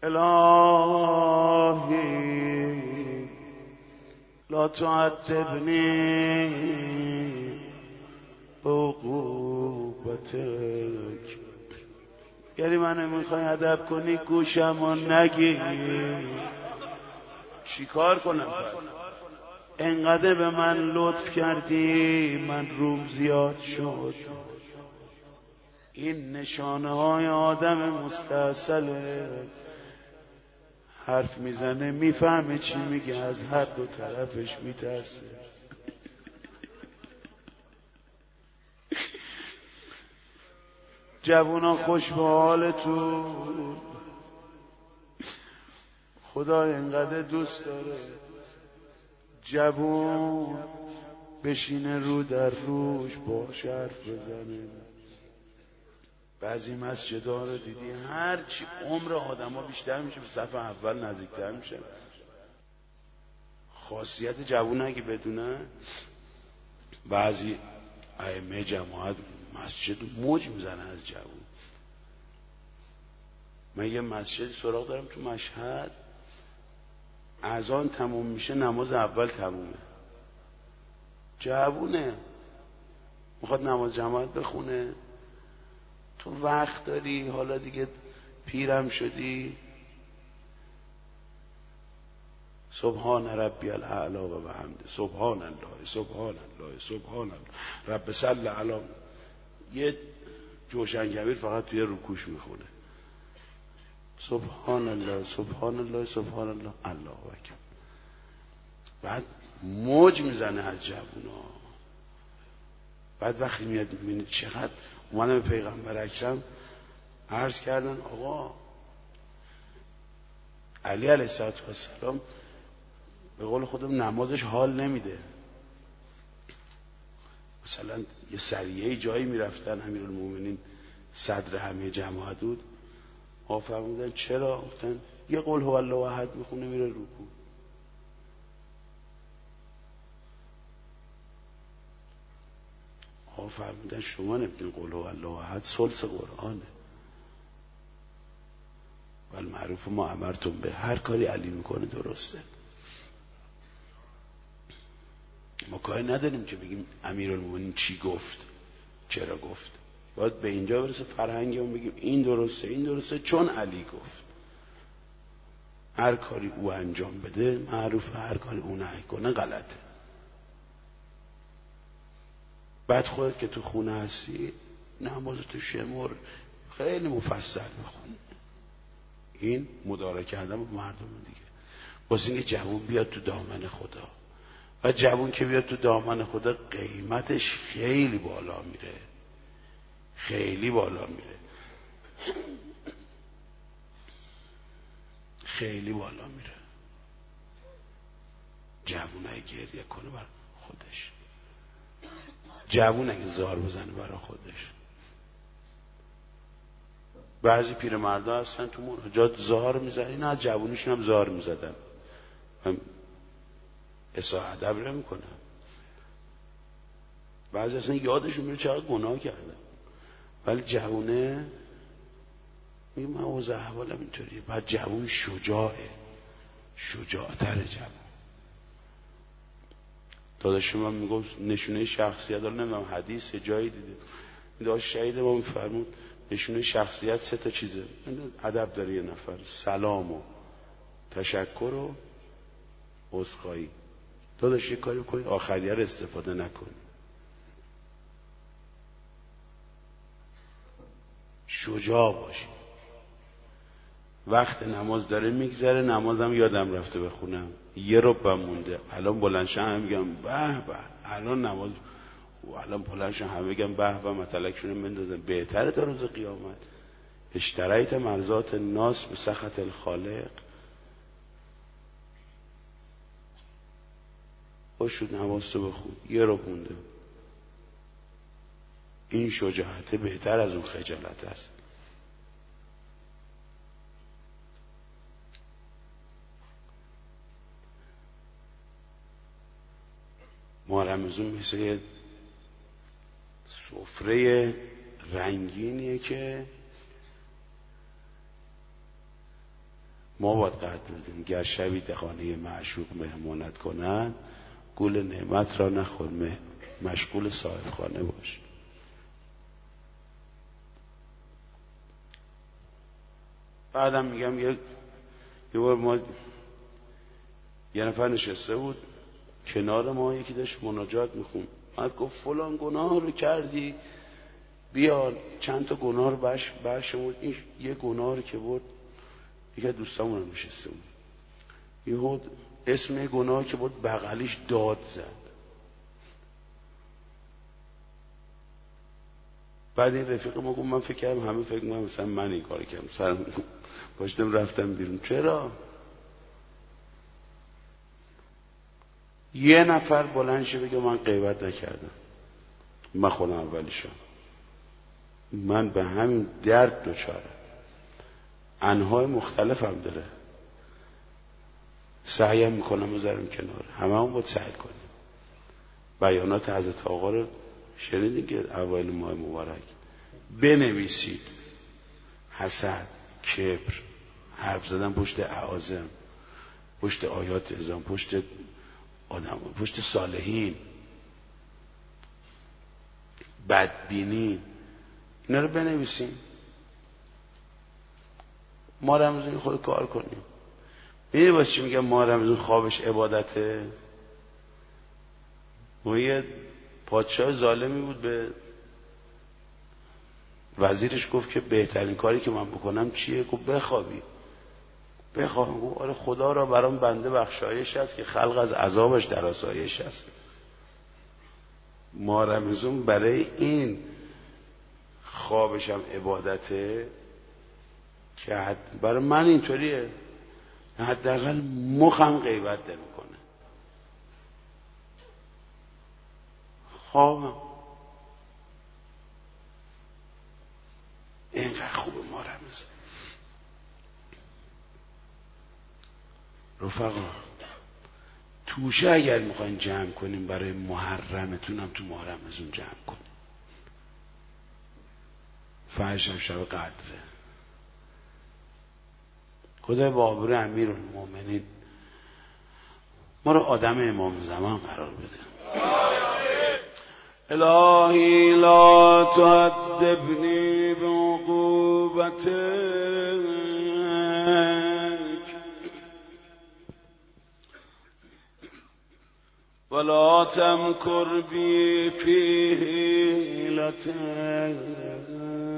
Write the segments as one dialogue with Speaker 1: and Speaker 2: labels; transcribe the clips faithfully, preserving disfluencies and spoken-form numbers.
Speaker 1: الهی لا تعذبنی بعقوبتک. یعنی منو میخوای ادب کنی گوشمو نگی، چی کار کنم پس؟ انقدر به من لطف کردی من روم زیاد شد. این نشانه های آدم مستاصله، حرف میزنه میفهمه چی میگه، از هر دو طرفش میترسه. جوونا خوش به حالتون، خدا اینقدر دوست داره جوون بشینه رو در روش باش حرف بزنه. بعضی مسجدها رو دیدی هرچی عمر آدم ها بیشتر میشه به صف اول نزدیکتر میشه. خاصیت جوون اگه بدونه، بعضی ائمه جماعت مسجد موج میزنه از جوون. من یه مسجد سراغ دارم تو مشهد، اذان تموم میشه نماز اول تمومه، جوونه میخواد نماز جماعت بخونه. تو وقت داری، حالا دیگه پیرم شدی، سبحان ربی الاعلی و بحمده، سبحان الله سبحان الله سبحان الله رب صل علی، یه جوشن کبیر فقط توی رکوش میخونه سبحان الله سبحان الله سبحان الله الله اکبر. بعد موج میزنه از جوونا. بعد وقتی میاد میبینه چقدر اومدن به پیغمبر اکرم عرض کردن آقا علی علیه السلام به قول خودم نمازش حال نمیده. مثلا یه سریعه جایی میرفتن امیرالمومنین صدر همه جماعت بود، آقا فرمودن چرا؟ گفتن یه قول هو الله احد میخونه میره رکوع. آقا فرمودن شما نمیدونین قول هو الله احد ثلث قرآنه. والمعروف ما امرتم به، هر کاری علی میکنه درسته. ما کاری نداریم که بگیم امیرالمومنین چی گفت چرا گفت، باید به اینجا برسه فرهنگی هم بگیم این درسته این درسته چون علی گفت. هر کاری او انجام بده معروفه، هر کاری او نهی کنه غلطه. بعد خودت که تو خونه هستی نمازتو شمر خیلی مفصل بخون. این مدارا کردن با مردم دیگه. واسه اینکه جوون بیاد تو دامن خدا، و جوون که بیاد تو دامن خدا قیمتش خیلی بالا میره، خیلی بالا میره، خیلی بالا میره. جوون اگه گریه کنه برای خودش، جوون اگه زار بزنه برای خودش. بعضی پیرمردا هستن تو مناجات زار میزنن، اینا از جوونیشون هم زار میزدن، هم اساء ادب نمیکنن. بعضی اصلا یادشون میره چقدر گناه کردن، ولی جوونه میگه من اوضاع احوالم اینطوریه. بعد جوون شجاعه، شجاعتر جوون. داداش من میگفت نشونه شخصیت داره، نمیدونم حدیث جایی دیده، داشت شهید ما میفرمود نشونه شخصیت سه تا چیزه. ادب داره یه نفر، سلام و تشکر و عذرخواهی. داداش یه کاری کنی آخریه رو استفاده نکنی. شجاع باشی. وقت نماز داره میگذره، نمازم یادم رفته بخونم، یه ربع مونده، الان بلندشم همه میگم به به، الان نماز، و الان بلندشم همه میگم به به، متلکشون بندازن. بهتره تا روز قیامت. اشتریت مرضات الناس به سخط الخالق. باشو نماز تو بخون، یه ربع مونده. این شجاعت بهتر از اون خجالت است. ما رمضان مثل سفره رنگینیه که ما باید قدر بدیم. گر شبی به خانه معشوق مهمانت کنند، گول نعمت را نخور، مشغول صاحب خانه باش. بعدم میگم یه یه بار ما یه نفر نشسته بود کنار ما، یکی داشت مناجات میخون، بعد گفت فلان گناه رو کردی، بیا چند تا گناه رو برش برشمرد. این یه گناه رو که بود، یکی از دوستامون هم نشسته بود، یهو اسم یه گناه که بود بغلیش داد زد. بعد این رفیق ما گفت من فکر کردم همه فکر می‌کنن مثلا من این کارو کردم، سرم پاشتم رفتم بیرون. چرا؟ یه نفر بلند شه بگه من غیبت نکردم، من خودم اولیشم، من به همین درد دوچارم. انواع مختلف هم داره، سعیم میکنم بذارم کنار، همه هم باید سعی کنیم. بیانات حضرت آقا رو شنیدین که اوایل ماه مبارک بنویسید. حسد، کبر، حرف زدن پشت اعاظم، پشت آیات اعظام، پشت آدم، پشت صالحین، بدبینی، اینا رو بنویسیم. ما رمضان خود کار کنیم. میدونی واسه چی میگم ما رمضان خوابش عبادته؟ و یه پادشاه ظالمی بود، به وزیرش گفت که بهترین کاری که من بکنم چیه؟ گفت بخوابی. بخواب. گفت آره خدا را برام بنده بخشایش است که خلق از عذابش در آسایش است. ما رمضان برای این خوابش هم عبادته که حد برای من اینطوریه، حداقل مخم غیبت نمیکنه. خوابم اینقدر خوبه ما رمضان. رفقا توشه اگر میخواین جمع کنیم برای محرمتون هم تو ماه رمضان جمع کنیم. فرش هم شب قدره. خدای با آبرو امیرالمومنین ما رو آدم امام زمان قرار بده. الهی لا تعذبنی بعقوبتک ولا تمکر بی فی حیلتک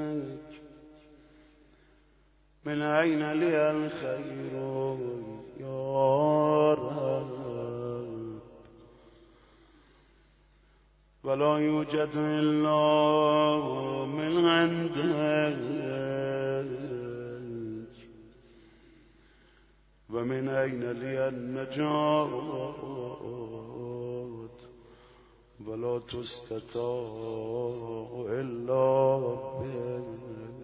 Speaker 1: من أين لي الخير يا رب ولا يوجد إلا من عندك ومن أين لي النجاة ولا تستطاع إلا بك.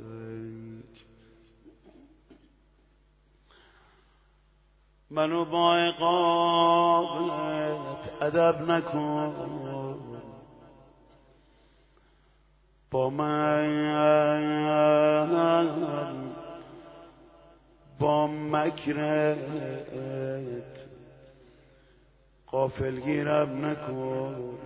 Speaker 1: منو با عقابت ادب نکن، با من با مکرت غافلگیرم نکن.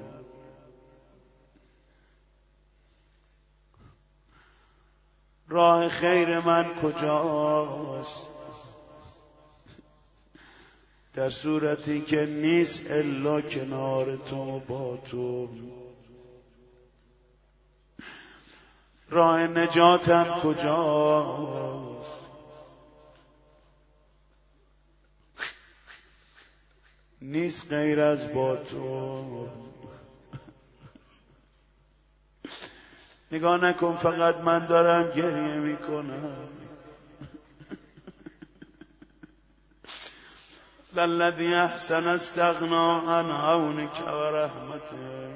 Speaker 1: راه خیر من کجاست در صورتی که نیست الا کنار تو با تو؟ راه نجاتم کجاست نیست غیر از با تو؟ نگاه نکن فقط من دارم گریه میکنم. للذی احسن استغنا عن عونک و رحمتک.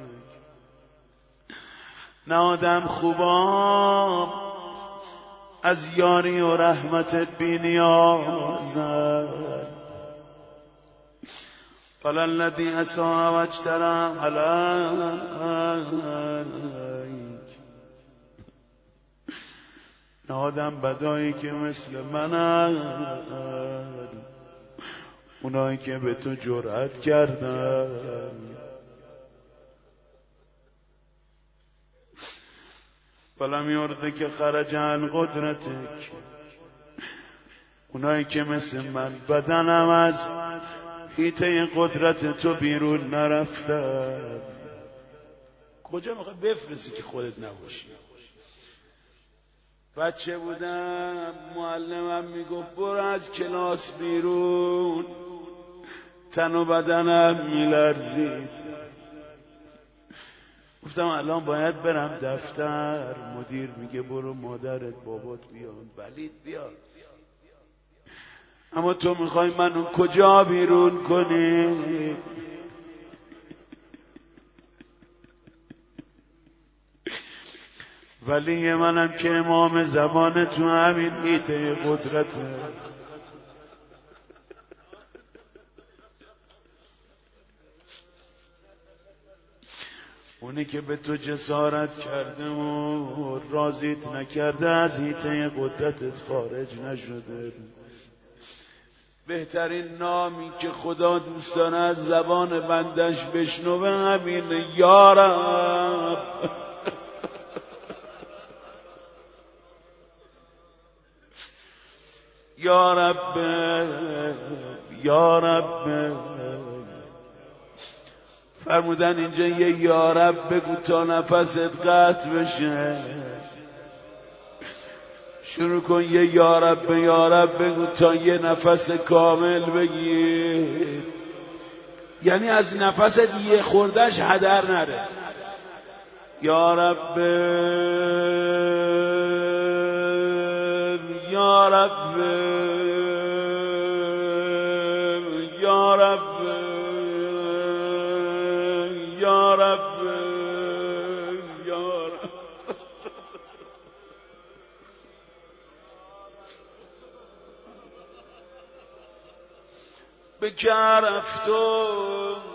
Speaker 1: نه آدم خوبا از یاری و رحمتت بی نیازن. فللذی اساء و اجترأ علیک نه آدم بدایی که مثل منن، اونایی که به تو جرأت کردن. فلم یردک خرج عن قدرتک، اونایی که مثل من بدنم از حیطه قدرت تو بیرون نرفتن. کجا میخوای بفرستی که خودت نباشی؟ بچه بودم معلمم میگفت برو از کلاس بیرون، تن و بدنم میلرزید. گفتم الان باید برم دفتر. مدیر میگه برو مادرت بابات بیان. ولید بیا. اما تو میخوای منو کجا بیرون کنی؟ ولی منم که امام زمان تو همین حیطه قدرته. اونی که به تو جسارت کرده و راضیت نکرده از حیطه قدرتت خارج نشده. بهترین نامی که خدا دوست داره از زبان بندش بشنوه همین یا رب. یا رب یا رب. فرمودن اینجا یه یا رب بگو تا نفست قطع بشه. شروع کن یه یا رب یا رب بگو تا یه نفس کامل بگیر، یعنی از نفست یه خوردش هدر نره. یا رب یا رب یا رب یا رب یا رب. به کرفتم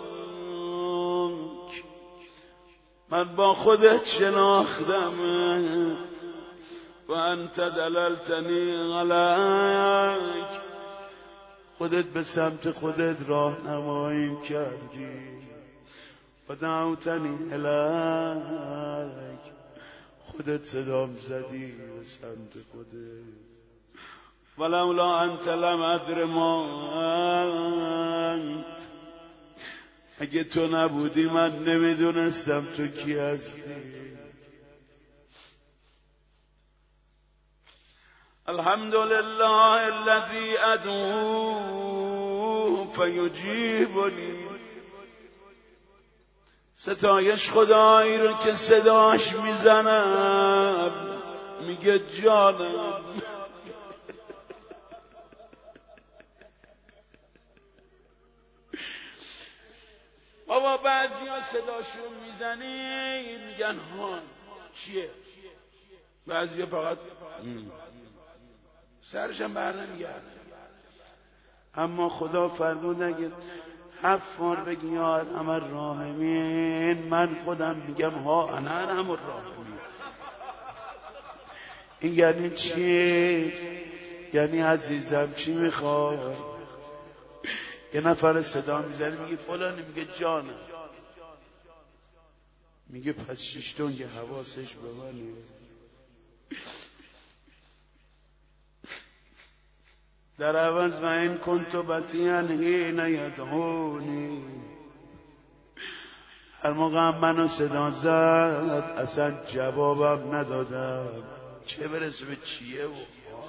Speaker 1: من با خودت شناختم و انت دللتنی علیک، خودت به سمت خودت راه نماییم کردی. و دعوتنی الیک، خودت صدام زدی به سمت خودت. ولولا انت لم ادر ما انت، اگه تو نبودی من نمیدونستم تو کی هستی. الحمد لله الذي ادعوه فيجيبني، ستایش خدایی رو که صداش میزنم میگه جانم. بابا بعضی ها صداشون میزنی میگن هان چیه، بعضی ها فقط سرشم بر نمیگرد. اما خدا فرمود اگه هفت بار بگی یا ارحم الراحمین، من خودم میگم ها انا ارحم الراحمین. این یعنی چی؟ یعنی عزیزم چی میخوای؟ یه نفر صدا میزنه میگه فلانی، میگه جانم، میگه پس شیشتون یه حواسش به منه. در عوض و این کنت بطیان حین یدعونی، هر موقع منو صدا زد اصلا جوابم ندادم، چه برسه به چیه و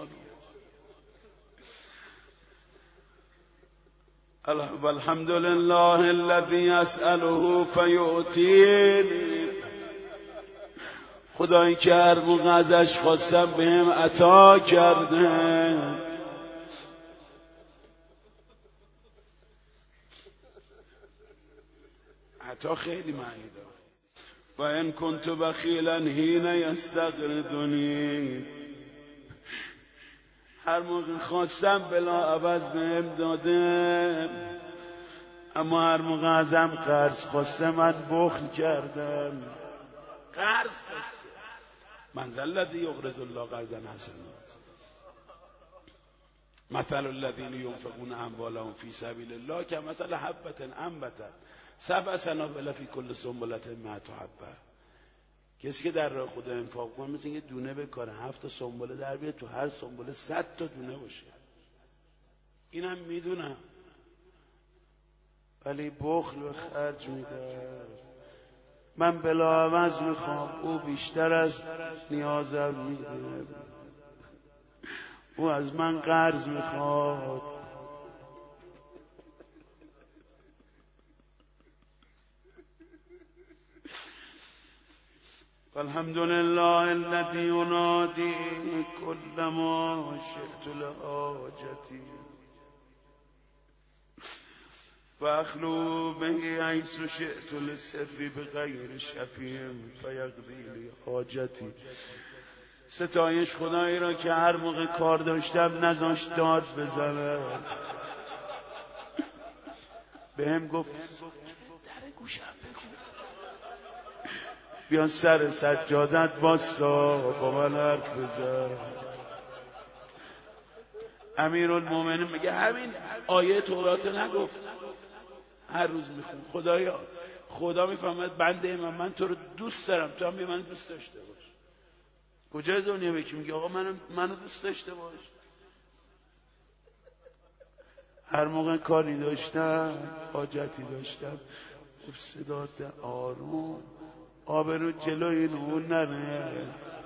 Speaker 1: والحمد لله الذي اسأله فيؤتيني، خدایی که هر موقع ازش خواستم بهم عطا کرده. عطا خیلی معنی داره. و ان كنت بخیلا حین یستقرضنی، هر موقع خواستم بلا عوض بهم داده، اما هر موقع ازم قرض خواسته من بخل کردم. قرض خواسته من ذا الذی یقرض الله قرضا حسنا مثل الذین ينفقون اموالهم فی سبیل الله کمثل حبة انبتت سبع سنابل فی کل سنبلة مئة حبة. کسی که در راه خدا انفاق کنه مثل اینکه دونه بکاره، هفت تا سنبله در بیاد، تو هر سنبله صد تا دونه باشه. اینم میدونم، ولی بخل به خرج میده. من بلا عوض میخوام، او بیشتر از نیازم میده. او از من قرض میخواد. والحمد لله الذي ينادي كل ما شئت لحاجتي واخلو به حيث شئت لسري بغير شفيع فيقضي لي حاجتي. ستایش خدایی را که هر موقع کار داشتم نذاشت داد بزنم. بهم گفت در گوشم بگو، بیا سر سجادت واسا با من حرف بزن. امیرالمومنین میگه همین آیه تورات نگفت، هر روز میخون خدایا خدا میفهمد بنده من من تو رو دوست دارم، تو هم بیا من دوست داشته باش. کجای دنیا بکی میگه آقا منو منو دوست داشته باش. هر موقع کاری داشتم، حاجتی داشتم، صدات آروم، آبرو جلوی نون نره.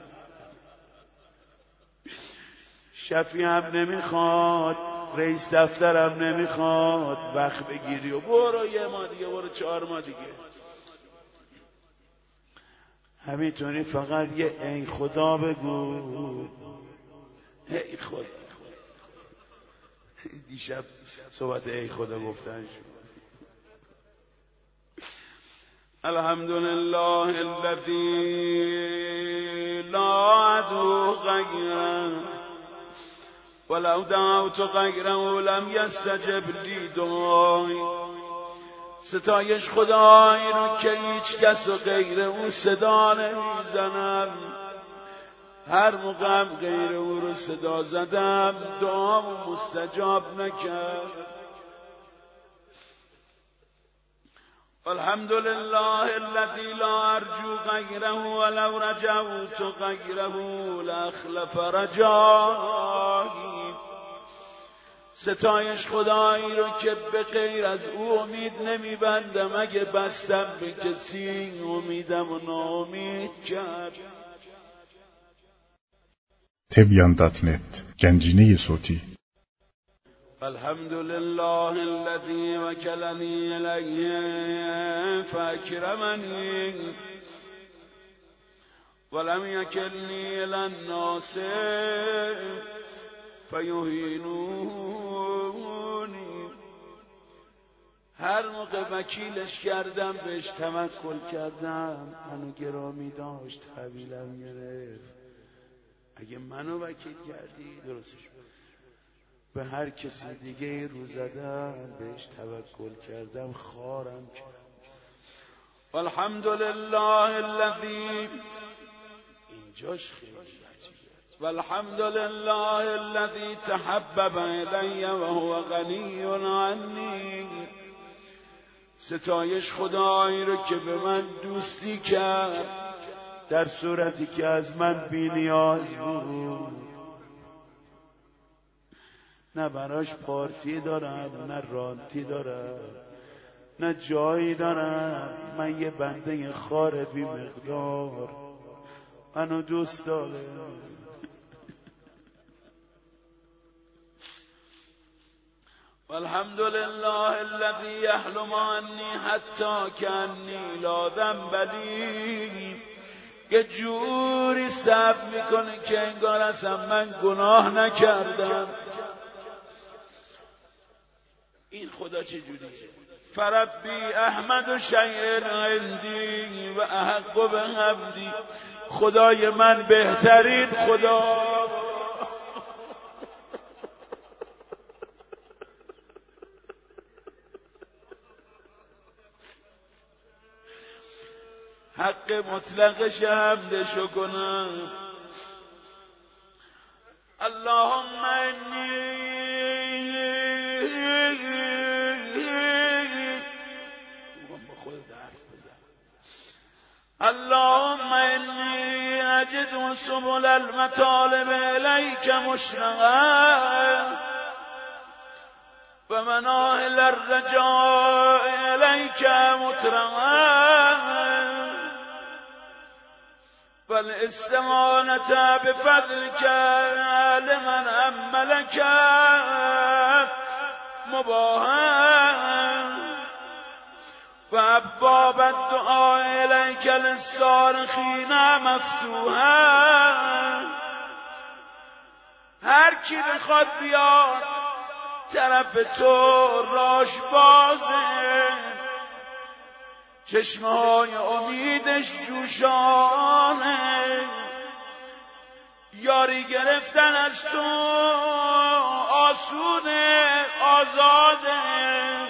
Speaker 1: شفیع هم نمیخواد، رئیس دفترم نمیخواد، وقت بگیری و برو یه ما دیگه، برو چهار ما دیگه. همینطوری فقط یه ای خدا بگو، ای خدا. دیشب صحبت ای خدا گفتن شد. الحمد لله الذي لا عدو غيره ولو دعوت غيره لم يستجب لي دعائي. ستایش خدایی رو که هیچ کس و غیر او صدا نمیزنم، هر موقع غیر او رو صدا زدم دعام مستجاب نکرد. الحمد لله الذي لا ارجو غيره ولو رجوت غيره لاخلف رجائي. ستایش خدایی رو که به غیر از او امید نمیبندم، اگه بستم به کسی امیدم و ناامید کرد.
Speaker 2: تبیان دات نت گنجینه صوتی.
Speaker 1: الحمد لله الذي وكلني إليه فأكرمني ولم يكلني إلى الناس فيهينوني. هر موقع وکیلش کردم، بهش توکل کردم، منو گرامی داشت، حویلم گرفت. اگه منو وکیل کردی درستش بود. به هر کسی دیگه رو زدم، بهش توکل کردم، خارم کرد. والحمد لله الذي اینجاش خیلی عجیبه. والحمد لله الذي تحبب الی وهو غنی عنی. ستایش خدایی رو که به من دوستی کرد در صورتی که از من بی نیاز بود. نه براش پارتی دارم، نه رانتی دارم، نه جایی دارم. من یه بنده خار بی مقدار، منو دوست داره. والحمد لله الذي يحلم عني حتى كأني لا ذنب لي. یه جوری صبر میکنه که انگار اصلا من گناه نکردم. این خدا چه جوریه؟ فربی احمد شیء عندی و احق به حمدی. خدای من بهترین خدا.
Speaker 3: حق مطلقش حمدشو کنم. اللهم انی اللهم انی اجد سبل المطالب الیک مشرقا و مناهل الرجاء الیک مطرقا فالاستعانة بفضلك لمن أملك مباها وأبواب الدعاء إليك للصارخين مفتوحا. هر کی بخواد بیاد طرف تو راش بازه، چشمه های امیدش جوشانه، یاری گرفتن از تو آسونه آزاده.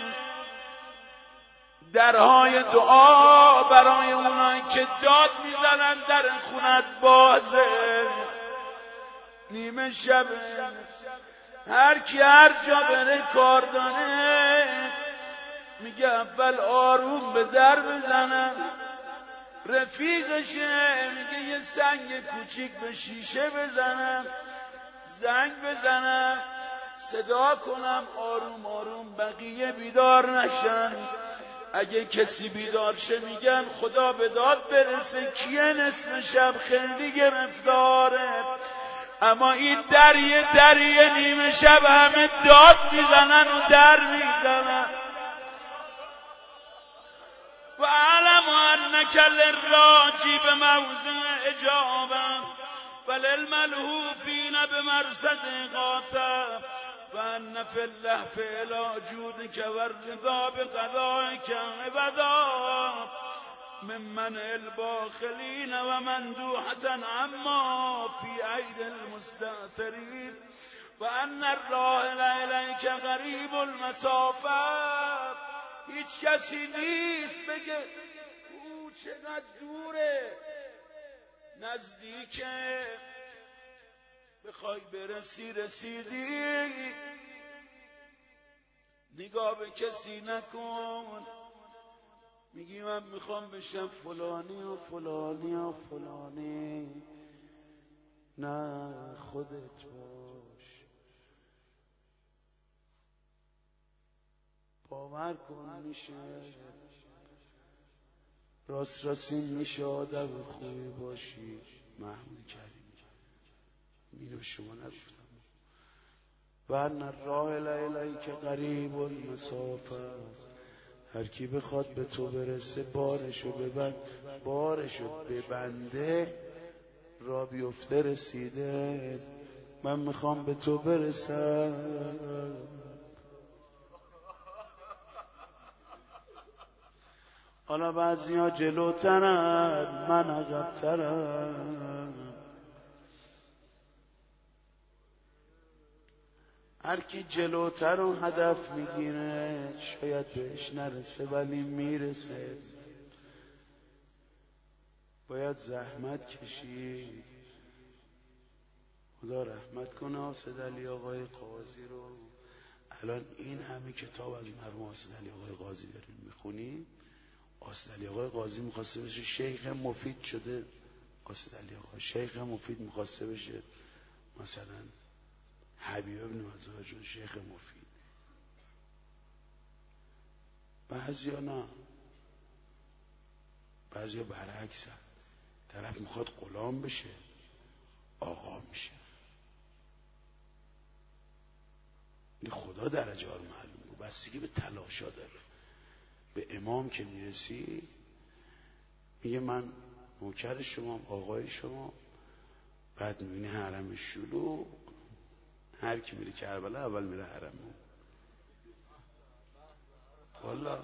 Speaker 3: درهای دعا برای اونایی که داد میزنن در خونت بازه. نیمه شب هر کی هر جا بره کار داره میگه اول آروم به در بزنم. رفیقشه میگه یه سنگ کوچیک به شیشه بزنم، زنگ بزنم، صدا کنم آروم آروم بقیه بیدار نشن. اگه کسی بیدار شه میگن خدا به داد برسه، کیه نصف شب خیلی گرفتاره. اما این دریه دریه نیمه شب همه داد میزنن و در میزنن. و علم انک للراجی به موضع اجابه وللملهوفین به مرصد غاطه و ان فی اللهف الی جودک و الرضا بقضایک عبدا ممن الباخلین و مندوحة عما فی عید المستأثرین و ان الراحل الیک قریب المسافه. هیچ کسی نیست بگه او چقدر دوره، نزدیکه. بخوای برسی رسیدی، نگاه به کسی نکن. میگی من میخوام بشم فلانی و فلانی و فلانی. نه خودت باش. باور کن میشه، راست راستی میشه آدم خوبی باشی. محمود کریم اینو شما نگفتم. و ان الراحل الیک قریب المسافه. هر کی بخواد به تو برسه بارشو ببند، بارشو ببنده را بیفته رسیده. من میخوام به تو برسم. حالا بعضی ها جلوترن، من عقبترم. هر کی جلوتر رو هدف میگیره شاید بهش نرسه ولی میرسه. باید زحمت کشید. خدا رحمت کنه حاسد علی آقای قاضی رو. الان این همه کتاب از مرحوم حاسد علی آقای قاضی داریم میخونیم. حاسد علی آقای قاضی میخواسته بشه شیخ مفید، شده حاسد علی آقای شیخ مفید. میخواسته بشه مثلا حبیب ابن مزاحم شد شیخ مفید. بعضیا نه، بعضیا برعکس. طرف میخواد غلام بشه آقا میشه. این خدا درجه ها رو معلوم کنه، بستگی به تلاشا داره. به امام که میرسی میگه من نوکر شما، آقای شما. بعد میبینی حرم شلوغ، هر کی میره کربلا اول میره حرم. والا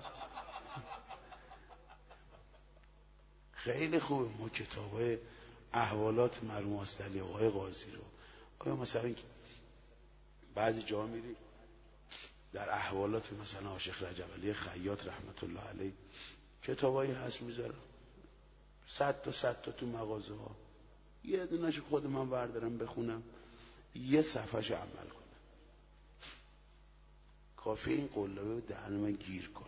Speaker 3: خیلی خوبه ما کتابای احوالات مرحوم حاسد علی آقای قاضی رو. آیا مثلا بعضی جا میری در احوالات مثلا عاشق رجب علی خیاط رحمت الله علیه کتابایی هست میذارم،
Speaker 1: صد تا صد تا تو مغازه ها، یه دونش خود من بردارم بخونم، یه صفحه‌ش عمل کنم، کافی این قلابه به دهن من گیر کنه،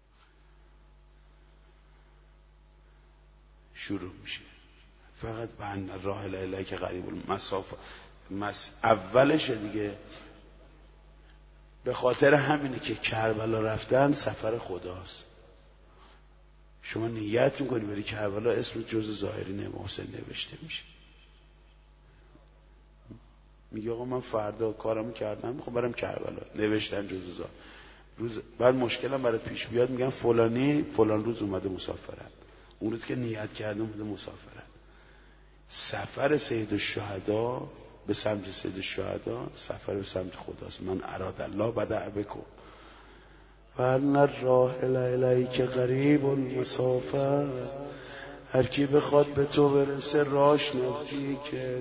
Speaker 1: شروع میشه. فقط بند راه الیه که قریب المسافه مس اولشه دیگه. به خاطر همینه که کربلا رفتن سفر خداست. شما نیت میکنی بری کربلا، اسم جز ظاهرین محسن نوشته میشه. میگه آقا من فردا کارمو کردم میخوام برم کربلا، نوشتن جز ظاهر. روز بعد مشکلم برات پیش بیاد میگن فلانی فلان روز اومده مسافرت، اون روز که نیت کرده اومده مسافرت. سفر سید الشهدا به سمت سید الشهدا سفر به سمت خداست. من اراد الله بدأ بکن و ان الراحل الیک قریب المسافه، هر کی بخواد به تو برسه راش نزدیکه.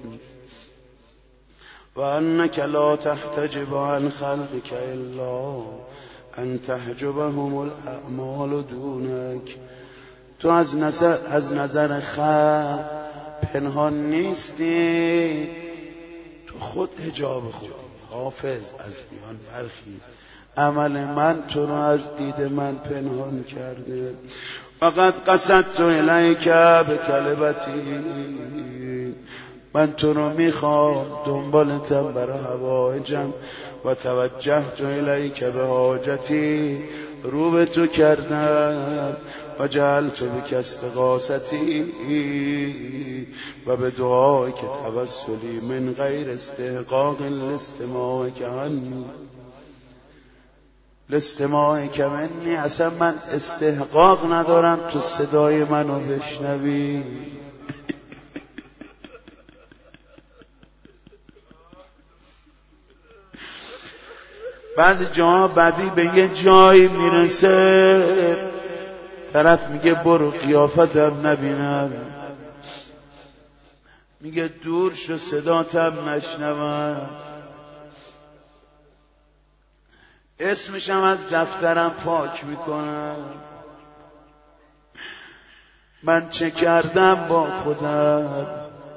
Speaker 1: و انک لا تحتجب عن خلقک الا ان تحجبهم الاعمال دونک، تو از نظر از نظر خلق پنهان نیستی، تو خود حجاب خودی. حافظ از میان برخیز، عمل من تو رو از دید من پنهان کرده. فقط قصدت الیک به طلبتی، من تو رو میخوام دنبالتم برای حوایجم. و توجهت الیک به حاجتی، رو به تو کردم. و جعلت بک استغاثتی، و به دعای که توسلی من غیر استحقاق الاستماع که عنی الاستماع که منی، اصلا من استحقاق ندارم تو صدای منو بشنوی. بعضی جاها بعدی به یه جایی میرسه طرف میگه برو قیافتم نبینم، میگه دور شو صداتم نشنوم، اسمشم از دفترم پاک میکنم. من چه کردم با خودم؟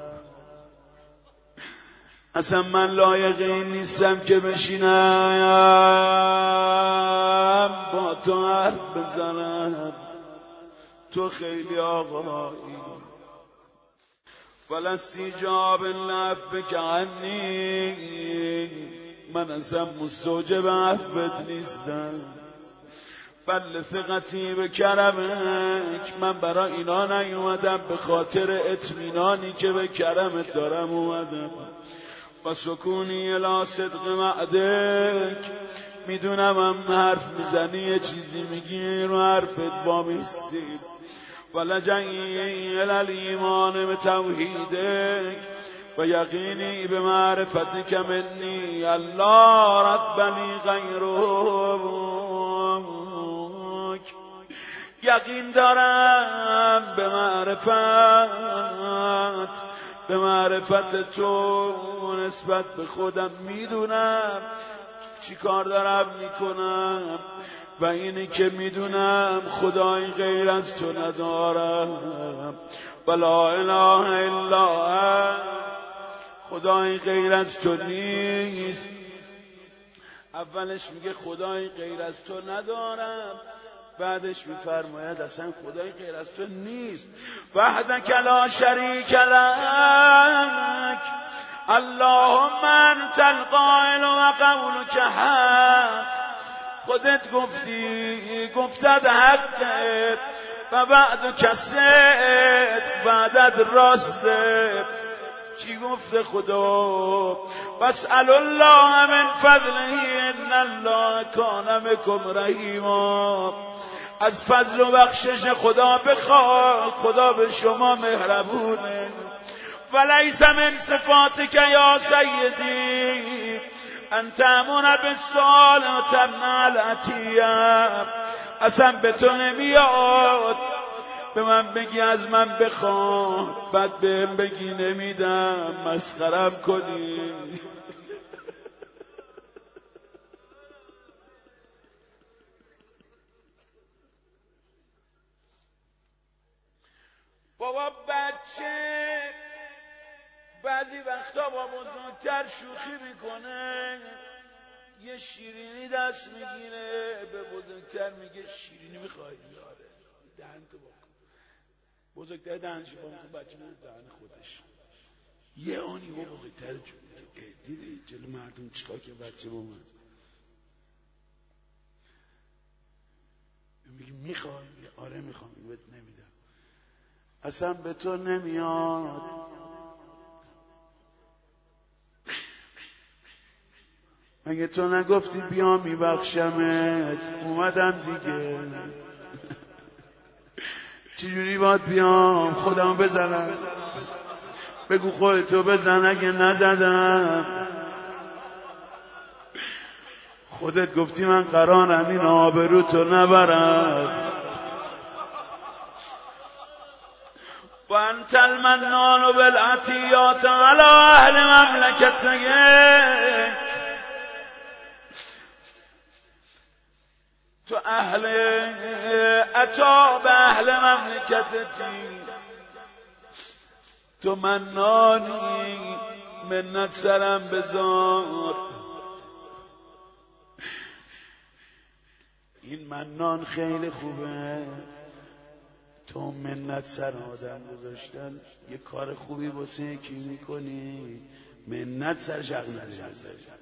Speaker 1: اصلا من لایق این نیستم که بشینم با تو حرف بزنم. تو خیلی آقایی، فلاستیجاب لبک عنی، من اصلا مستوجب عفوت نیستم. فل ثقتی به کرمک، من برای اینا نیومدم، به خاطر اطمینانی که به کرمت دارم اومدم. و سکونی الی صدق وعدک، میدونم هم حرف میزنی یه چیزی میگی رو حرفت وامیستی. و لجعی الی الایمان به توحیدک، و یقینی به معرفتک منی الله ربنی غیرک، یقین دارم به معرفت به معرفت تو نسبت به خودم، میدونم چی کار دارم میکنم و اینی که میدونم خدای غیر از تو ندارم. و لا اله الا انت، خدای غیر از تو نیست. اولش میگه خدای غیر از تو ندارم، بعدش میفرماید اصلا خدای غیر از تو نیست. وحدک لا شریک لک، اللهم انت القائل و قولک حق، خودت گفتی گفتد حقه و بعد کسد بعدت راسته. چی گفته خدا؟ واسأل الله من فضله ان الله کان بکم رحیما، از فضل و بخشش خدا بخواد، خدا به شما مهربونه. ولیس من صفاتک یا سیدی ان تأمر بالسؤال و تمنع العطیه، اصلا به تو نمیاد به من بگی از من بخواه بعد بهم بگی نمیدم، مسخرم کنی. با
Speaker 3: بابا بچه بعضی وقتا با بزرگتر شوخی میکنه، یه شیرینی دست میگیره به بزرگتر میگه شیرینی میخوای؟ میاره دهن تو بکن. بزرگتر دهنش با میگه بچه میره دهن خودش. یه آنی با بزرگتر دیدی جلو مردم چیکار که بچه با من میگه میخوای؟ آره میخوام. بهت نمیدم. اصلا به تو نمیاد. مگه تو نگفتی بیا میبخشمت؟ اومدم دیگه. چجوری باید بیام خودم بزنم؟ بگو خودتو بزن اگه نزدم. خودت گفتی من قرارم این آبرو تو نبرم. و انت المنان بالعطیات علی اهل مملکتک. تو اهل عطا به اهل مملکتتی، تو منانی، منت سرم بذار. این منان خیلی خوبه. تو منت سر آدم گذاشتن یه کار خوبی واسه یکی میکنی، منت سر شق نداری.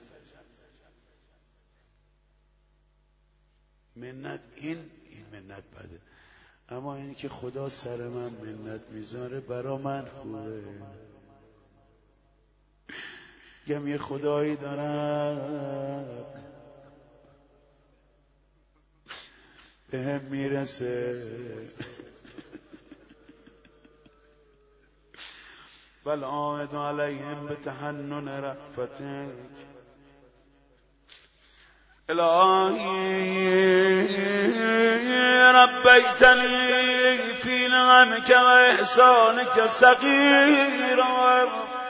Speaker 3: منت این این منت بده، اما اینی که خدا سر من منت میذاره برا من خوبه. گم یه خدایی دارم به هم میرسه، بل آمد علیهم به تحنن رأفتک. الهی ربیتنی فی نعمک و احسانک صغیرا.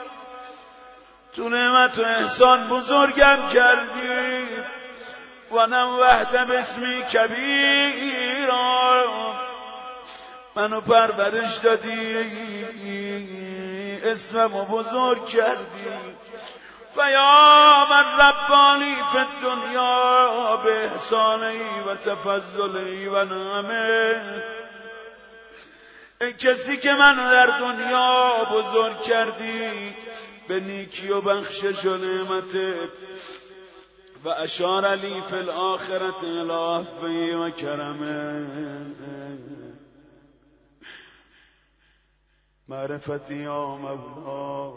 Speaker 3: تو نعمت و احسان بزرگم کردی. و نوحت باسمی کبیرا. منو پرورش دادی، اسممو بزرگ کردی. و یا من ربانی فی الدنیا به احسانی و تفضلی و نعمه. ای کسی که من در دنیا بزرگ کردی به نیکی و بخشش و نعمتت. و اشار علی فی الاخرت الی عفوی و کرمه. معرفتی یا مولا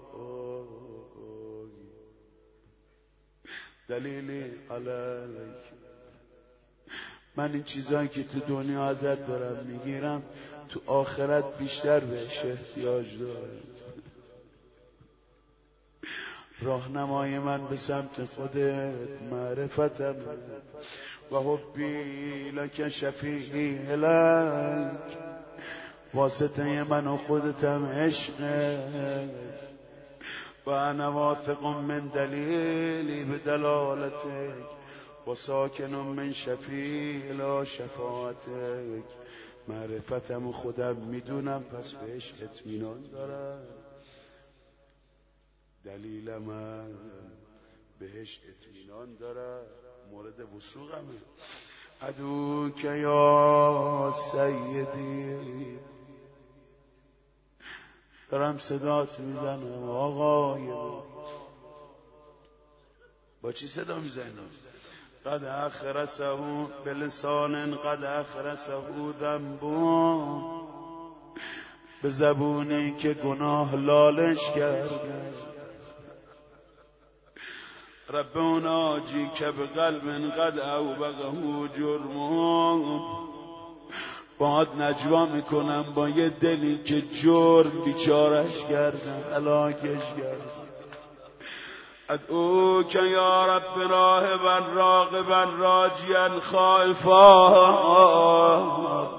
Speaker 3: دلیلی علیک. من این چیزایی که تو دنیا ازت دارم میگیرم، تو آخرت بیشتر بهش احتیاج دارم. راهنمای من به سمت خودت معرفتم و حبی لک شفیعی لک. واسطه من و خودتم عشقت. و انا واثق من دلیلی به دلالتک و ساکن من شفیع لا شفاعتک. معرفتم خودم میدونم پس بهش اطمینان دارم. دلیل من بهش اطمینان دارم، مورد وثوقمه. ادعو که یا سیدی، دارم صدات میزنم آقای. با چی صدا میزنم؟ قد اخرسه بلسان قد اخرسه ذنبو. به زبونی که گناه لالش کرده. ربنا جی که به قلب قد اوبقه جرمو. باید نجوا میکنم با یه دلی که جرم بیچارش کردم، هلاکش کردم. ادعو که یا رب راهبا راغبا راجیا خائفا.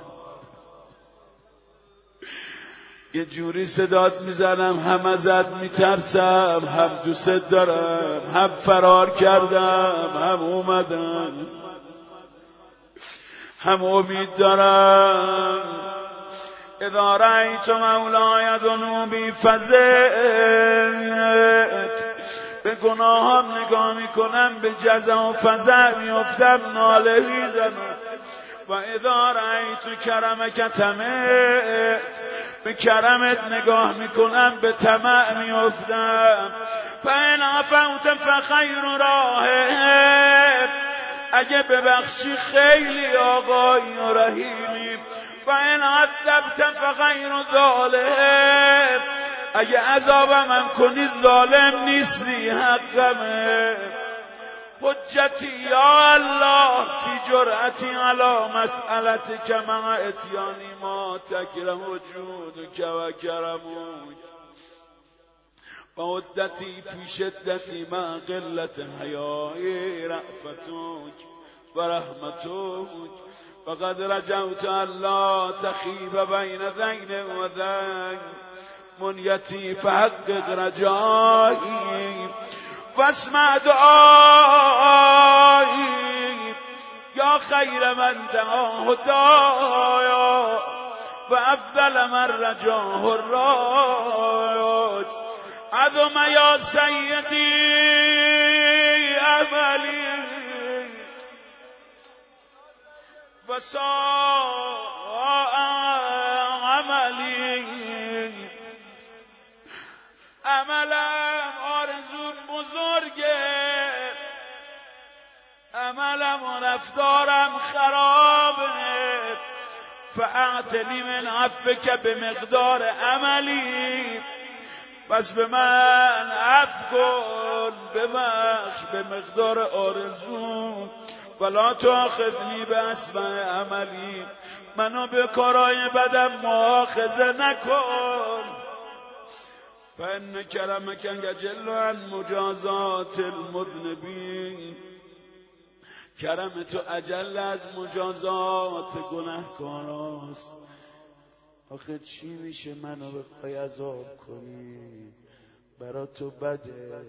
Speaker 3: یه جوری صدات میزنم هم ازت میترسم، هم دوست دارم، هم فرار کردم، هم اومدم، هم امید دارم. اذا رأیت مولای ذنوبی فزعت، به گناهم نگاه میکنم به جزع و فزع میافتم، ناله میزنم. و اذا رأیت کرمک طمعت، به کرمت نگاه میکنم به طمع میافتم. فإن عفوت فخیر راحم، اگه ببخشی خیلی آقایی و رحیمی. فإن عذبت فخیر ظالم، اگه عذابم کنی ظالم نیستی، حقمه. حجتی یا الله فی جرأتی علی مسئلتک مع اتیانی ما تکرم وجودک و کرمک، و عدتی فی شدتی مع قلت حیای رأفتک و رحمتک. فقد رجوت الله تخیب بین ذین و ذین منیتی فحقق رجایی، واسمع دعایی یا خیر من دعاه دایا، و افضل من رجاه الراج. عظم یا سیدی عملی و ساء عملی، عملم آرزو بزرگه، عملم و رفتارم خرابه. فاعتنی من عفوک به مقدار عملی، بس به من عفو کن، ببخش به مقدار آرزو. ولا تؤاخذنی باسمع عملی، منو به کارای بدم مؤاخذه نکن. فإن کرمک یجل عن مجازات المذنبین، کرم تو اجل از مجازات گناهکاراست. آخه چی میشه منو بخوای عذاب کنی؟ برا تو بده.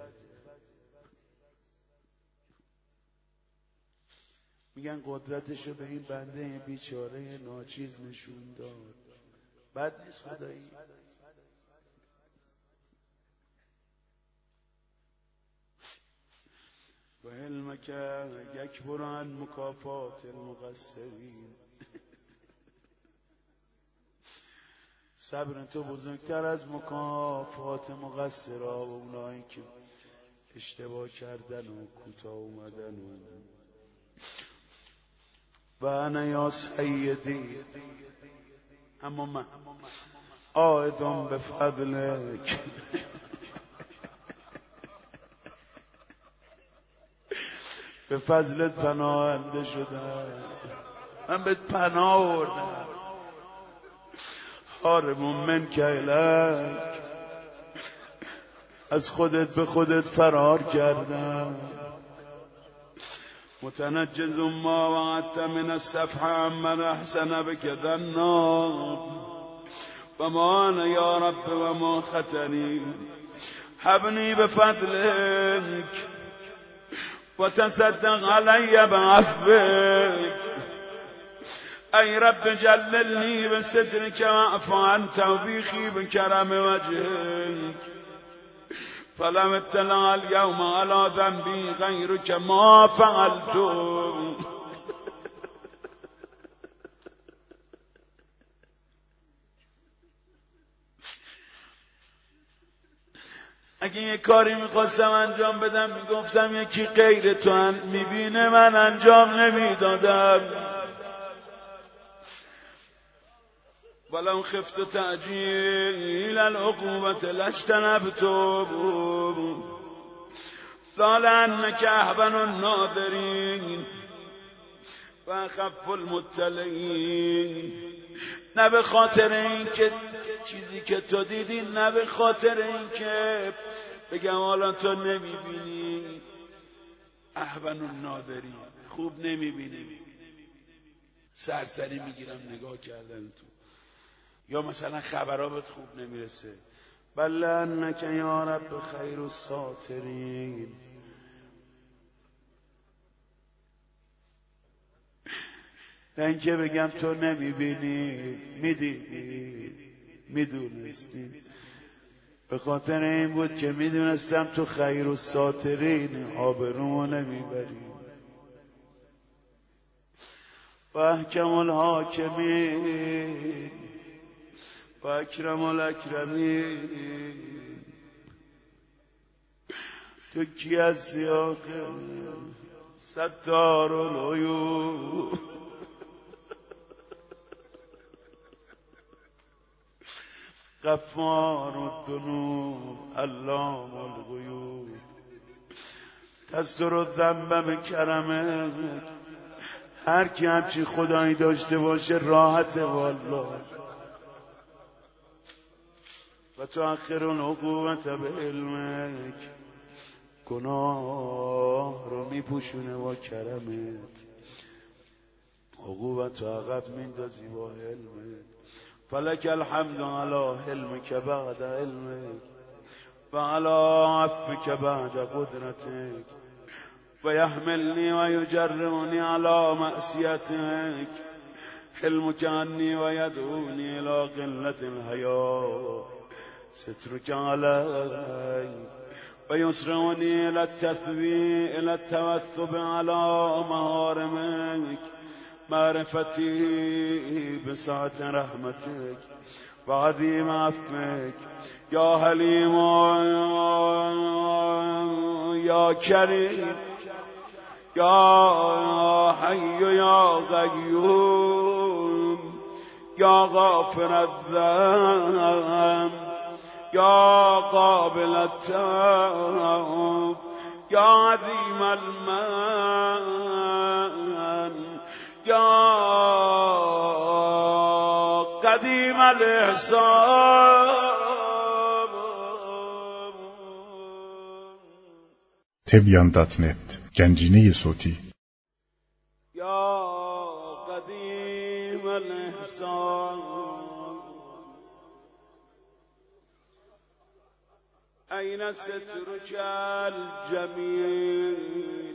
Speaker 3: میگن قدرتشو به این بنده بیچاره ناچیز نشون داد. بد نیست خدایی؟ و علمک یکبر عن مکافات المقصرین، صبر تو بزرگتر از مکافات مقصرها و اونایی که اشتباه کردن و کوتاه اومدن. و انا یا سیدی، اما من عائدم به فضلک، به فضلت پناهنده شدم، من بهت پناه آوردم. حارمون منک الیک، از خودت به خودت فرار کردم. متنجز ما وعدت من الصفح عمن احسن بك ظنا، و ما انا یا رب و ما خطنی، حبنی بفضلک و تصدق علی بعفوک. ای رب جللنی بسترک واعف عن توبیخی بکرم وجهک. فلم اطلع اليوم على ذنبی غیرک ما فعلت. اگه یه کاری میخواستم انجام بدم میگفتم یکی غیر تو میبینه، من انجام نمیدادم. ولو خفت تعجیل العقوبت لاجتنبت، لعلنک اهون الناظرین و اخف المطلعین. نه به خاطر این که چیزی که تو دیدی، نه به خاطر این که بگم حالا تو نمیبینی. اهون الناظرین، خوب نمیبینی، سرسری میگیرم نگاه کردن تو، یا مثلا خبرها بهت خوب نمیرسه. بل انک یا رب خیر الساترین. نه اینکه بگم تو نمیبینی، میدیدی، میدونستی. به خاطر این بود که میدونستم تو خیر الساترین، آبرومو نمیبری. و احکم الحاکمین و اکرم الاکرمین، تو کی هستی آخه؟ ستار العیوب، غفار الذنوب، علام الغیوب، تستر الذنب بکرمک. هر کی همچی خدایی داشته باشه راحت والله. و تو آخر العقوبت به علمک، گناه رو میپوشونه با کرمت، عقوبت رو عقب میندازی با علمت. فلک الحمد علی حلمک بعد علمک و علی عفوک بعد قدرتک و یحملنی و یجرونی علی معصیتک، حلمک عنی و یدعونی الی قلة الحیا، سترک علی و یسرونی الی التثبیت الی التوثب علی محارمک، معرفتی بسعت رحمتک و عظیم عفوک. یا حلیم یا کریم یا حی یا قیوم یا غافر الذنب یا قابل التوب یا عظیم المن یا قدیم الاحسان.
Speaker 2: تبیان دات نت گنجینه صوتی.
Speaker 3: یا قدیم الاحسان این سترک الجمیل،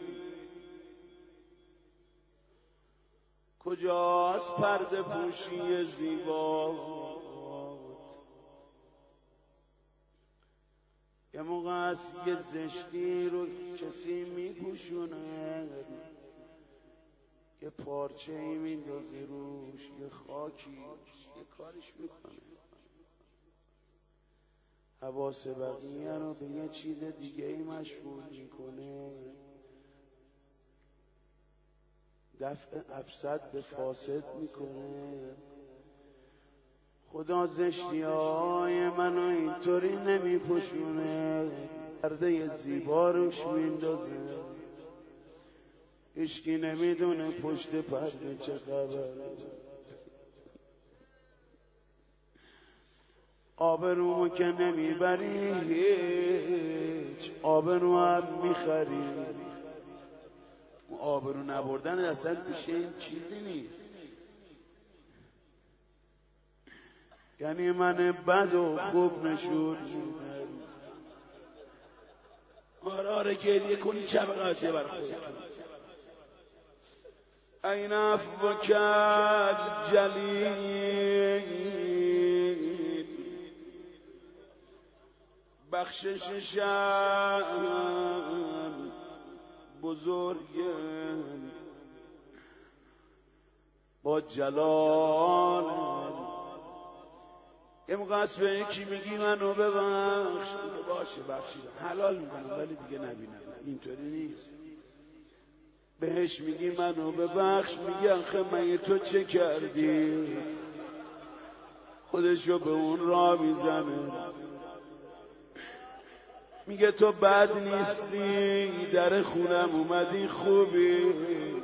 Speaker 3: کجاست پرده پوشی زیبا؟ یه موقع است یه زشتی رو کسی میپوشونه، یه پارچه ای میندازه روش، یه خاکی، یه کارش میکنه، حواس بقیه رو به یه چیز دیگه ای مشغول میکنه، دفع افسد به فاسد میکنه. خدا زشتی های منو اینطوری نمیپوشونه، پرده زیبا روش میندازه، هیچکی نمیدونه پشت پرده چه خبره. آبرومو که نمیبری هیچ، آبرو هم میخری. آبرو نبردن اصلا پیش این چیزی نیست. یعنی من بد و خوب نشون میدم. آره آره گریه کنی چه بقاطیه بر خود. این عفوک جلیل، بخشششم بزرگه، با جلال. یه موقع است به یکی میگی منو ببخش، باشه بخشیدم، حلال میکنم ولی دیگه نبینم. اینطوری نیست. بهش میگی منو ببخش، میگی آخه من تو چه کردی؟ خودشو به اون راه میزنه، میگه تو بد نیستی، در خونم اومدی خوبی.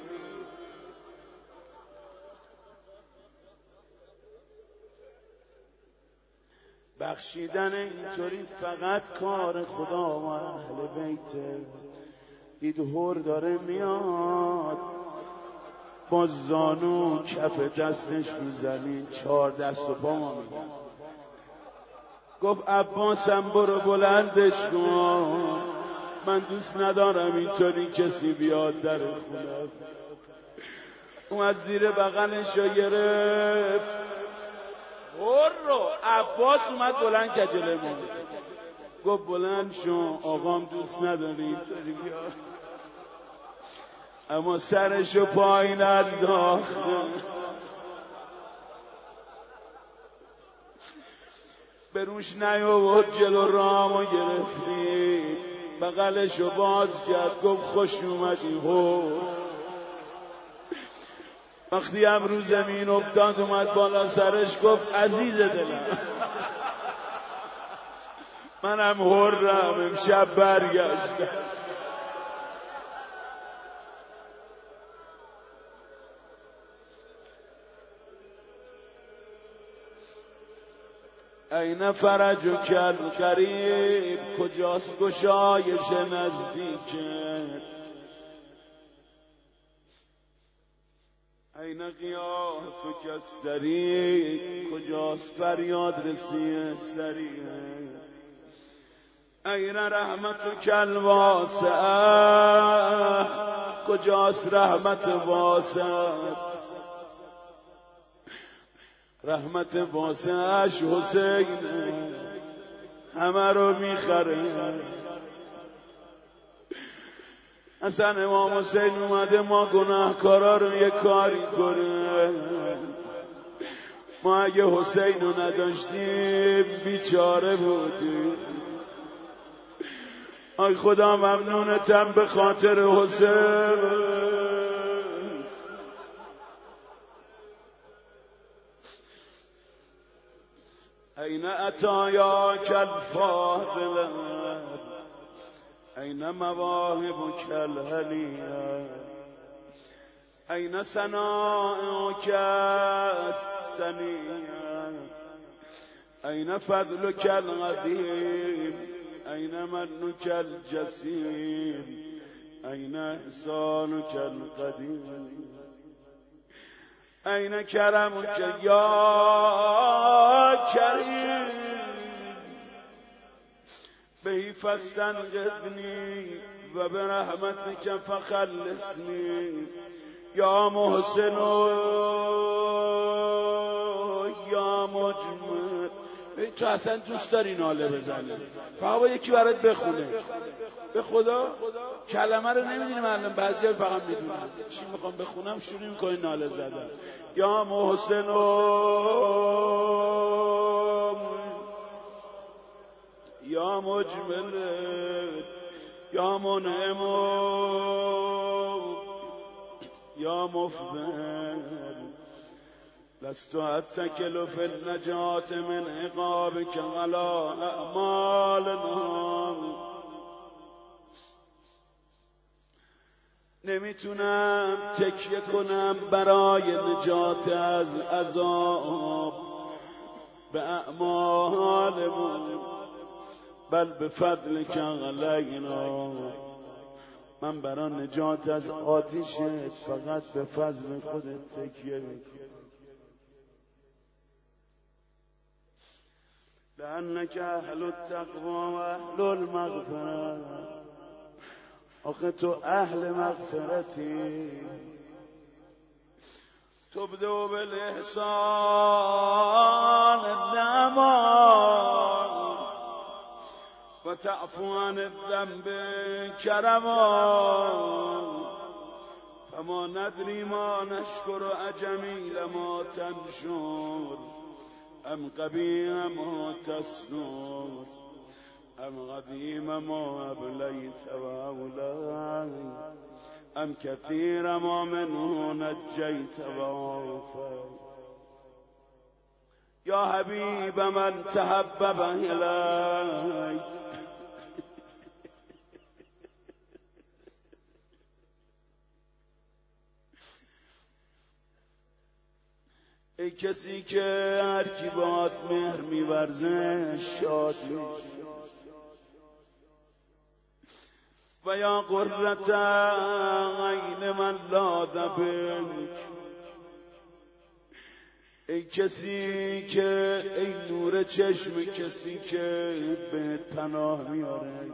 Speaker 3: بخشیدن اینطوری فقط کار خدا و اهل بیته. دید هور داره میاد، با زانو کف دستش رو زمین، چهار دست و پا ما میگن. گفت عباسم برو بلندش کن، من دوست ندارم اینطوری کسی بیاد در خونه. اومد زیر بغلشو گرفت. برو. عباس اومد بلند که جلوی ما گفت بلند شو، آقام دوست نداری اما سرشو پایین انداخت. بروش نیاورد، جلو رامو گرفتی، بغلشو باز کرد، گفت خوش اومدی. هو وقتی هم رو زمین افتاد اومد بالا سرش گفت عزیز دلم منم حرم، امشب برگشتم. این فرج و کل قریب، کجاست گشایش نزدیکت؟ این قیاه تو کسری، کجاست فریاد رسی سریع؟ این رحمت و کل واسعه، کجاست رحمت واسعت؟ رحمت واسعش حسین همه رو میخره. اصلا امام حسین اومده ما گناهکارا رو یه کاری کنه. ما اگه حسین رو نداشتیم بیچاره بودیم. آی خدا ممنونتم به خاطر حسین. این عطایاک الفاضلة، این مواهبک الهنیة، این ثناؤک الثنیة، این فضلک القدیم، این منک الجسیم، این احسانک القدیم، این کرمک یا کریم، بهی فاستنقذنی و برحمتک فخلصنی یا محسن یا مجمل. تو اصلا دوست داری ناله بزنی، فقط با یکی برات بخونه. به خدا کلمه رو نمیدونی معلم، بعضی ها فقط میدونن چی میخوام بخونم شروع میکنی ناله زدن. یا محسن یا مجمل یا منعم یا مفضل، لست اتکل فی النجات من عقابک علی اعمالنا. نمیتونم تکیه کنم برای نجات از عذاب به اعمالمون، بل به فضلک علینا. من برای نجات از آتیشت فقط به فضل خودت تکیه میکنم. لأنك اهل التقوى و اهل المغفرة. آخه تو اهل مغفرتی. تبدو بالاحسان النعمان و تعفو عن الذنب کرمان، فما ندری ما نشکر اجمیل ما تنشر، ام قبیح ما تسنور، ام قدیم ما ابلیت و اولی، ام کثیر ما منه نجیت و آفیت. یا حبیب من تحبب الی، ای کسی که هر کی باهات مهر می‌ورزه شاد میشه. و یا قرة عین من لاذ بک، ای کسی که ای نور چشم کسی که به پناه میاره.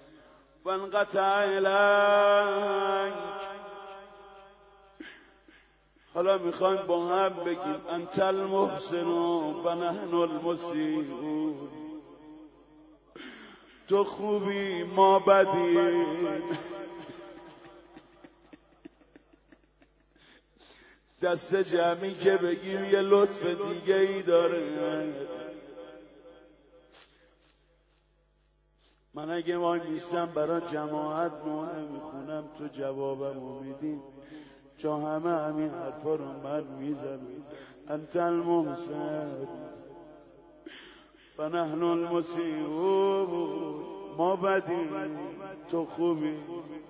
Speaker 3: و انقطع الیک، حالا میخوایم با هم بگیم انت المحسن و نحن المسیئون. تو خوبی ما بدیم. دست جمعی که بگیم یه لطف دیگه ای داره. من اگه وای نیستم برای جماعت نوحه میخونم تو جوابمو میدی، چون همه همین حرفا رو من میزنم. انت المحسن و نحن المسیئون. ما بدیم تو خوبی.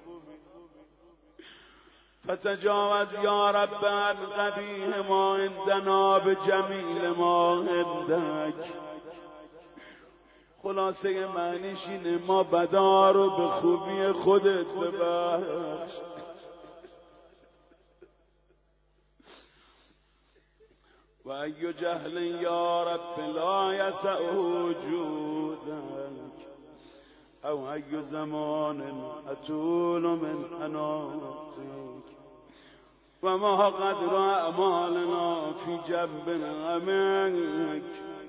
Speaker 3: فتجاوز یا رب عن قبیح ما عندنا بجمیل ما عندک. خلاصه معنیش اینه ما بدا رو به خوبی خودت ببخش. و ای جهل یا رب لا یسع وجودک، او ای زمان اطول من اناتک، و ما قدر اعمالنا فی جنب غمک،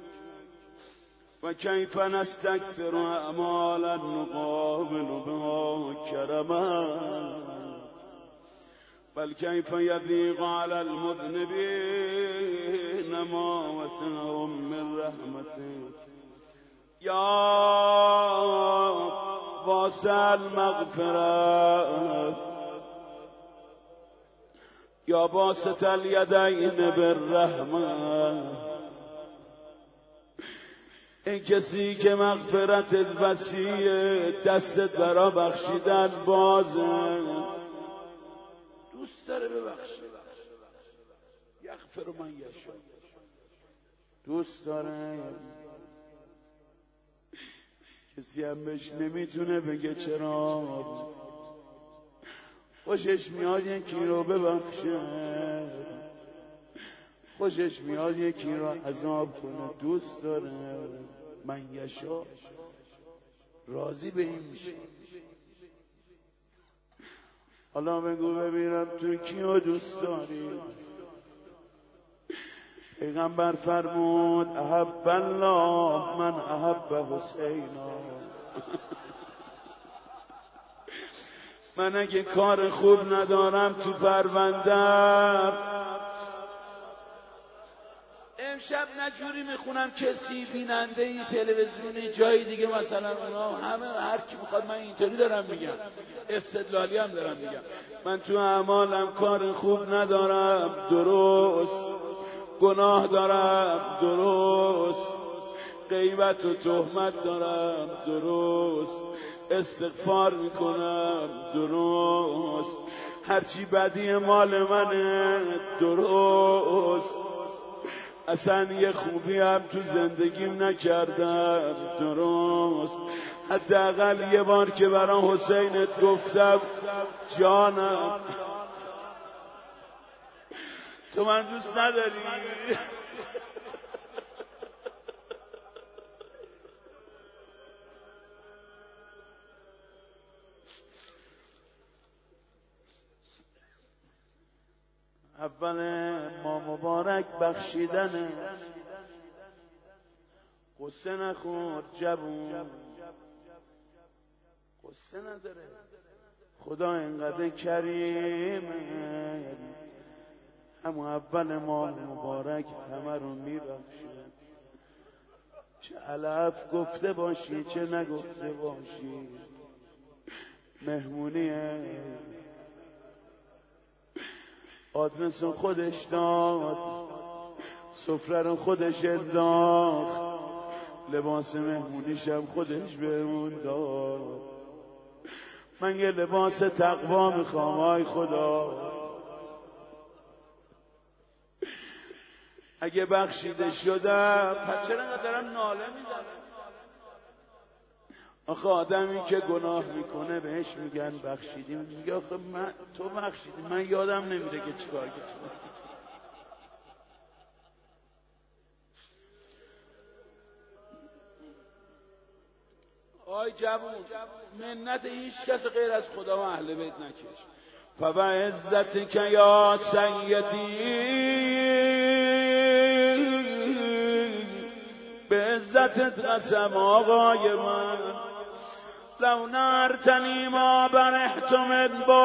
Speaker 3: و کیف نستکثر اعمالا نقابل بها کرمک، بل کیف یضیق علی المذنبین ما وسعهم من رحمتک. یا واسع المغفرة یا باسط الیدین بالرحمة، این کسی که مغفرتت وسیعه دستت برا بخشیدن بازه، دوست داره ببخشه. یغفر من یشاء، دوست داره. کسی هم بهش نمیتونه بگه چرا. خوشش میاد یکی رو ببخشه، خوشش میاد یکی رو عذاب کنه. دوست داره. من یشاء، راضی به این میشه. حالا بگو ببینم تو کیو دوست داری؟ پیغمبر فرمود احب الله من احب حسینا. من اگه کار خوب ندارم تو پروندم، امشب نجوری میخونم کسی بیننده ای تلویزیونی جایی دیگه مثلا اونا همه هر کی میخواد، من اینطوری دارم میگم، استدلالی هم دارم میگم. من تو اعمالم کار خوب ندارم، درست، گناه دارم، درست، غیبت و تهمت دارم، درست، استغفار میکنم، درست، هرچی بدی مال منه، درست، اصلا یه خوبی هم تو زندگیم نکردم، درست، حداقل یه بار که برای حسینت گفتم جانم تو من دوست نداری. اول ما مبارک بخشیدنه، قصه نخور جوون، قصه نداره. خدا اینقدر کریمه، همون اول ماه مبارک همه رو میبخشه. چه علف گفته باشی چه نگفته باشی، مهمونیه. آدرس خودش داد، سفره رو خودش انداخت، لباس مهمونیشم خودش بهمون داد. من یه لباس تقوا میخوام آی خدا. اگه بخشیده شدم پس چرا انقدر دارم ناله میزنم؟ آخه آدمی که گناه میکنه بهش میگن بخشیدیم، میگه آخه من تو بخشیدی، من یادم نمیره که چیکار کردم. آی جوون، منت هیچ کس غیر از خدا و اهل بیت نکش. فبعزتك یا سیدی به عزتت قسم آقای من لو نرتنی ما برحت من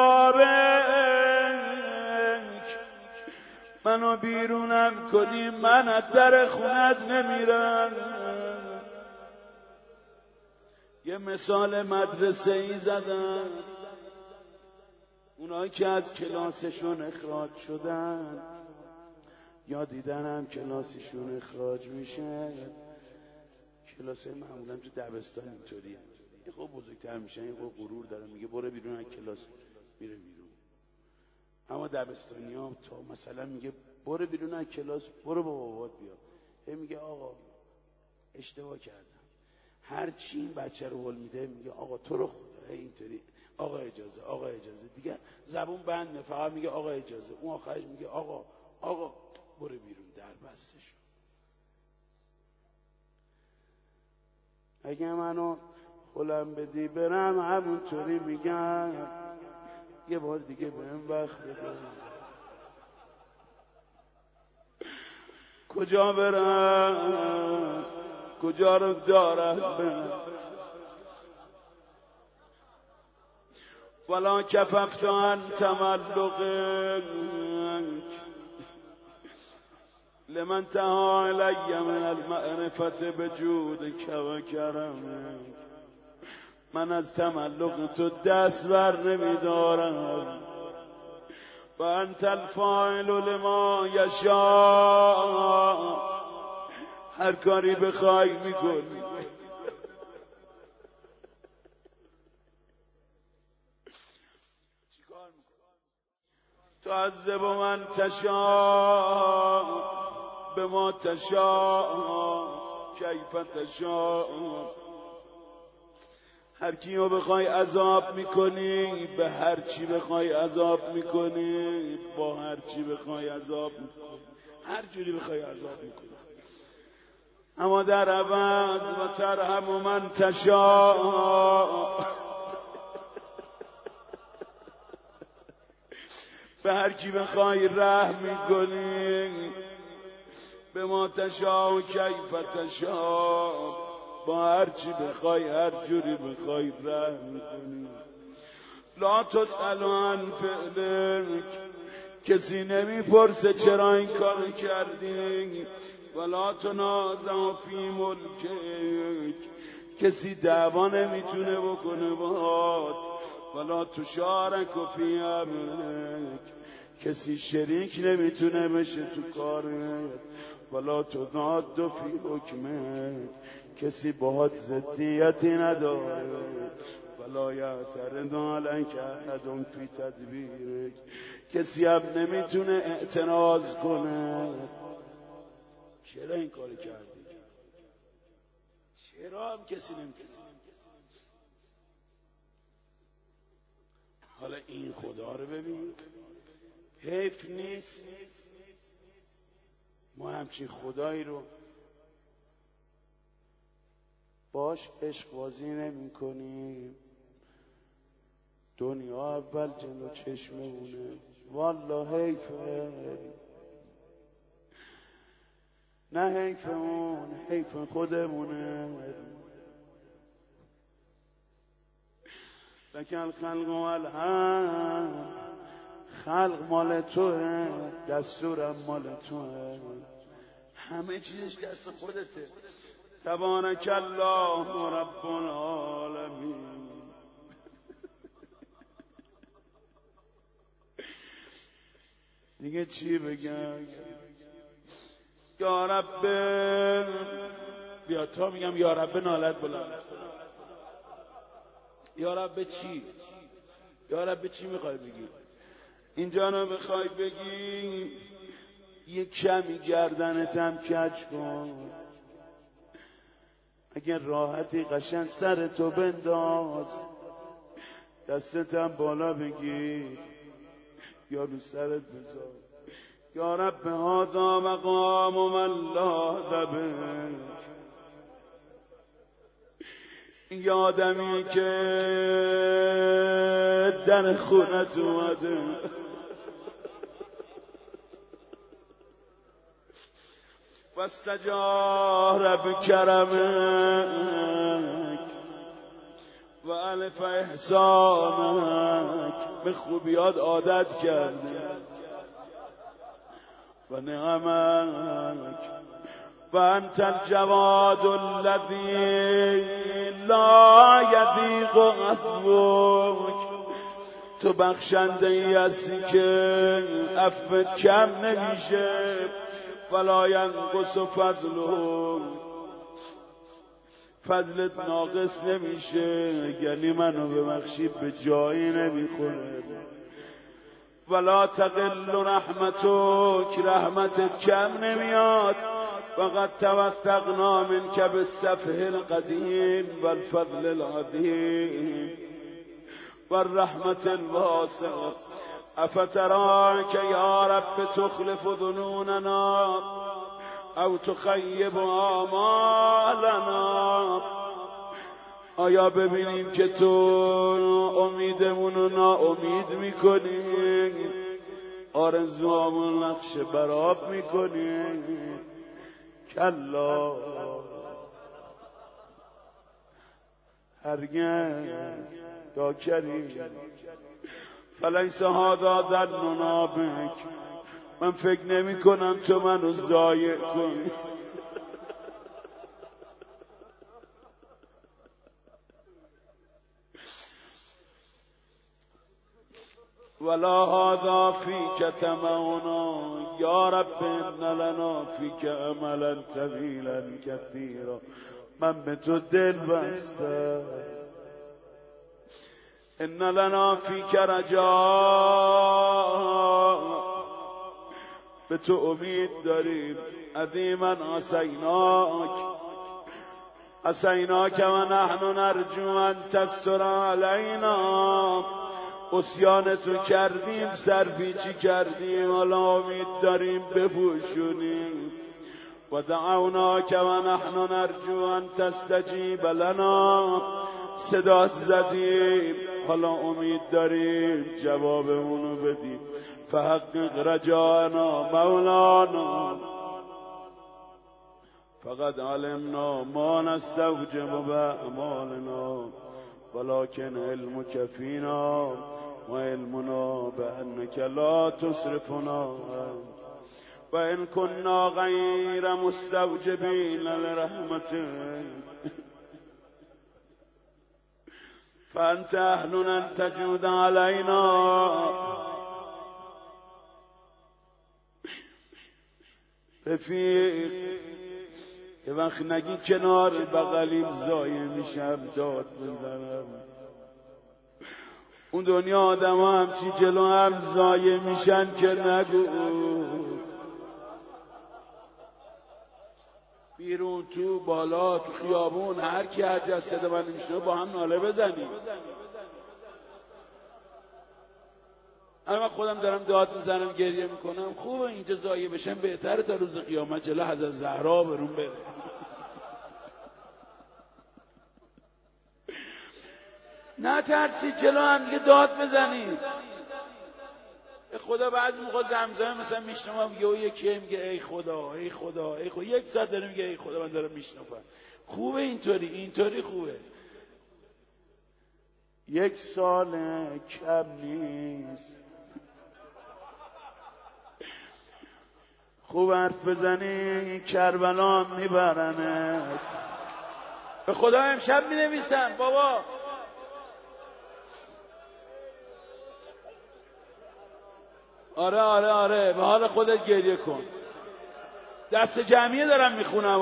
Speaker 3: بابک منو بیرونم کنی من از در خونت نمیرم. یه مثال مدرسه ای زدن اونایی که از کلاسشون اخراج شدن یا دیدنم کلاسشون اخراج میشه. کلاسه معمولا تو دبستان اینطوریه، یه خب بزرگتر میشن یه خب غرور داره میگه برو بیرون از کلاس، میره بیرون. اما دبستانی ها تا مثلا میگه برو بیرون از کلاس، برو با بابات بیا، هی میگه آقا اشتباه کردم. هر چی این بچه رو هول میده میگه آقا تو رو خدا اینطوری، آقا اجازه، آقا اجازه، دیگه زبون بنده، فقط میگه آقا اجازه. اون آخرش میگه آقا آقا برو بیرون، در بسته شو. اگه منو خولم بدی برم همونطوری میگم، یه بار دیگه بهم وقت بده. کجا برم کجا رو دارم برم ولا کففت عن تملقک لمن تها علی من المعرفت بجودک و کرمک. من از تملق تو دست بر نمیدارم و انت الفاعل لما یشاء، هر کاری بخوای میکنی. تعذب من تشاء به ما تشاء کیف تشاء، هر کیو بخوای عذاب میکنی، به هر چی بخوای عذاب میکنی، با هر چی بخوای عذاب میکنی، هر جوری بخوای عذاب میکنی. اما در عوض و ترحم من تشاء، به هر کی بخوای رحم میکنی، به ما تشاء و کیف تشاء، با هر چی بخوای هر جوری بخوای رحم میکنی. لا تسأل عن فعلک، کسی نمیپرسه چرا این کار کردی. ولا تنازع فی ملکک، کسی دعوا نمیتونه بکنه باهات. ولا تشارک فی امرک، کسی شریک نمیتونه بشه تو کارت. ولا تضاد فی حکمک، کسی باهات ضدیتی نداره. ولا یعترض علیک احد فی تدبیرک، کسی هم نمیتونه اعتراض کنه. چرا این کار کردی؟ چرا هم کسی نمیتونه؟ حالا این خدا رو ببین، حیف نیست ما همچین خدایی رو باش عشق بازی نمی کنیم. دنیا اول جلو چشممونه، والله حیفه. نه حیف اون، حیف خودمونه. لکن خلق و الهم، خلق مال توه، دستورم مال توه، همه چیزش دست خودته. تبارک الله رب العالمین. دیگه چی بگم؟ یا رب، بیا تا میگم یا رب نالت بلند. یا رب چی؟ یا رب چی میخوای بگی؟ اینجا رو بخوای بگی یک کمی گردنتم کج کن، اگر راحتی قشن سر تو بنداز، دستتم بالا بگیر یا رو سرت بذار. یا رب هذا مقام من لا دبک، یادمی که در خونت اومده و استجار بکرمک و الف احسانک، به خوبیات عادت کرده و نعمک و انت الجواد الذی لا یضیق عفوک، تو بخشنده ای هستی که عفوت کم نمیشه ولا ینقص فضلک، فضلت ناقص نمیشه، یعنی منو ببخشی به جایی نمیخوره. ولا تقل رحمتک، رحمتت کم نمیاد. وقد توثقنا منك بالسفه القدیم والفضل العظیم والرحمة الواسعة، افتراك یا رب تخلف ظنوننا او تخیب آمالنا، آیا ببینیم که تو امیدمونو ناامید میکنی، آرزوامون نقش براب میکنی؟ کلا هرگز یا کریم، فلیس هذا ظننا بک، من فکر نمی کنم تو منو ضایع کنی. ولا هذا فيك تمعنا یا رب ان لنا فيك املا طویلا كثيرا، من به تو دل بستم. ان لنا فيك رجاء، به تو امید داریم. عظیما عصیناک، عصیناک و نحن نرجو ان تستر علینا، عصیان تو کردیم، سرپیچی کردیم، حالا امید داریم بپوشونیم. و دعوناک و نحن نرجو ان تستجیب لنا، صدات زدیم، حالا امید داریم جوابمونو بدیم. فحقق رجانا مولانا، فقد علمنا ما نستوجب بأعمالنا ولكن علمك فينا وعلمنا بأنك لا تصرفنا، وإن كنا غير مستوجبين لرحمتك فأنت أهل أن تجود علينا. رفیق یه وقت نگی کنار بغلیم ضایع میشم داد بزنم، اون دنیا آدم ها همچی جلو هم ضایع میشن که نگو. بیرون تو بالا تو خیابون هر کی هر جا صدا من میشنه با هم ناله بزنیم. اما خودم دارم داد میزنم گریه میکنم، خوبه اینجا ضایع بشن، بهتره تا روز قیامت جلو حضرت زهرا برون بره. نه ترسید جلو هم دیگه داد بزنید. به خدا بعضی موقع زمزمه مثلا میشنوم یه و یکی میگه ای خدا ای خدا ای خدا، یک ساعت داره میگه ای خدا، من دارم میشنوم. خوبه اینطوری، اینطوری خوبه. یک سال کم نیست، خوب حرف بزنی کربلا میبرنت. به خدا امشب مینویسم بابا، آره آره آره به حال خودت گریه کن. دست جمعیه دارم میخونم.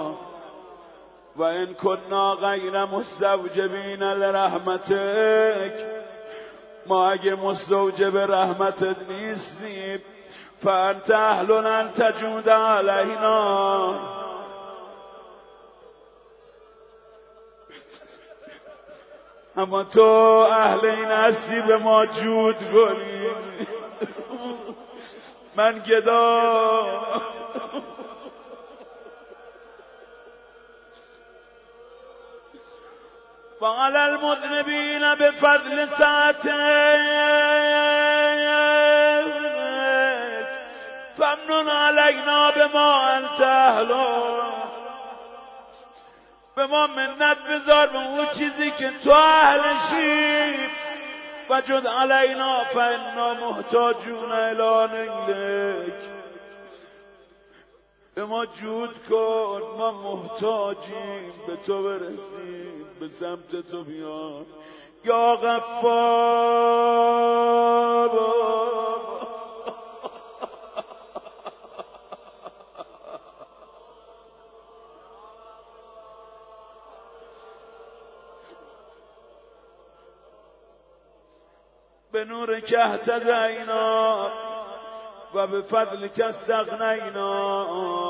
Speaker 3: و ان کنا غیر مستوجبین لرحمتک، ما اگه مستوجب رحمتت نیستیم، فانت اهل ان تجود علینا، اما تو اهل این هستی به ما جود کنی. من گدا وعلى المذنبین بفضل ساعتك فمنن علینا بما انت اهله. به ما منت بذار به اون چیزی که تو اهلشی. و جد علینا فانا محتاجون الی نیلک. به ما جود کن، ما محتاجیم به تو برسیم، به سمت تو بیان یا غفار. به نور که اهتدینا و به فضل که استغنینا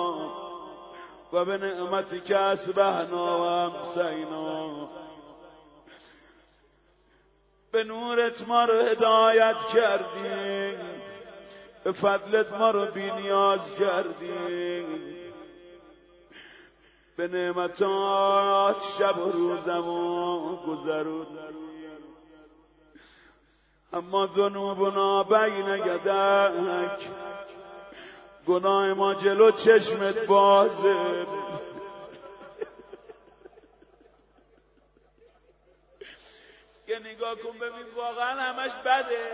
Speaker 3: و به نعمتی که اصبحنا و امسینا. به نورت ما رو هدایت کردی، به فضلت ما رو بی نیاز کردی. به نعمتات شب و روزمو گذروندی. اما ذنوبنا بین یدک، گناه ما جلو چشمت بازه. یه نگاه کن ببین واقعا همش بده.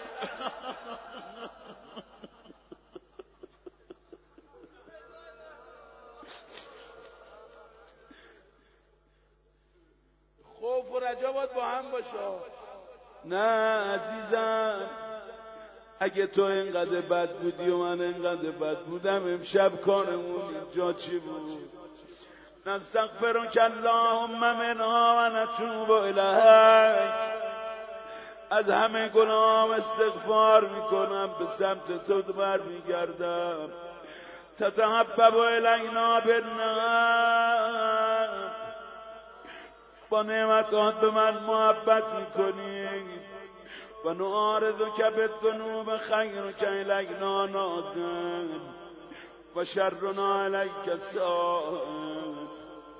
Speaker 3: خوف و رجا باید با هم باشه. نه عزیزم، اگه تو اینقدر بد بودی و من اینقدر بد بودم، امشب کارمون اینجا چی بود؟ نستغفرک اللهم منها و نتوب الیک. از همه گناهم استغفار میکنم، به سمت تو بر میگردم. تتحبب الینا بالنعم، با نعمتات به من محبت میکنی. و نعارض که بالذنوب خیر که الینا نازل و شرنا الیک سائل.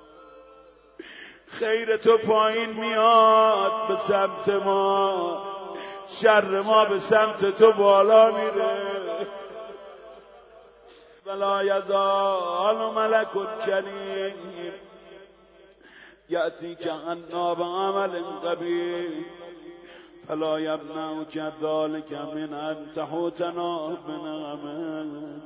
Speaker 3: خیر تو پایین میاد به سمت ما، شر ما به سمت تو بالا میره. ولا یزال ملک کریم یأتی که عنا بعمل قبیح فلا یمنعک ذلک من ان تحوطنا بنعمتک.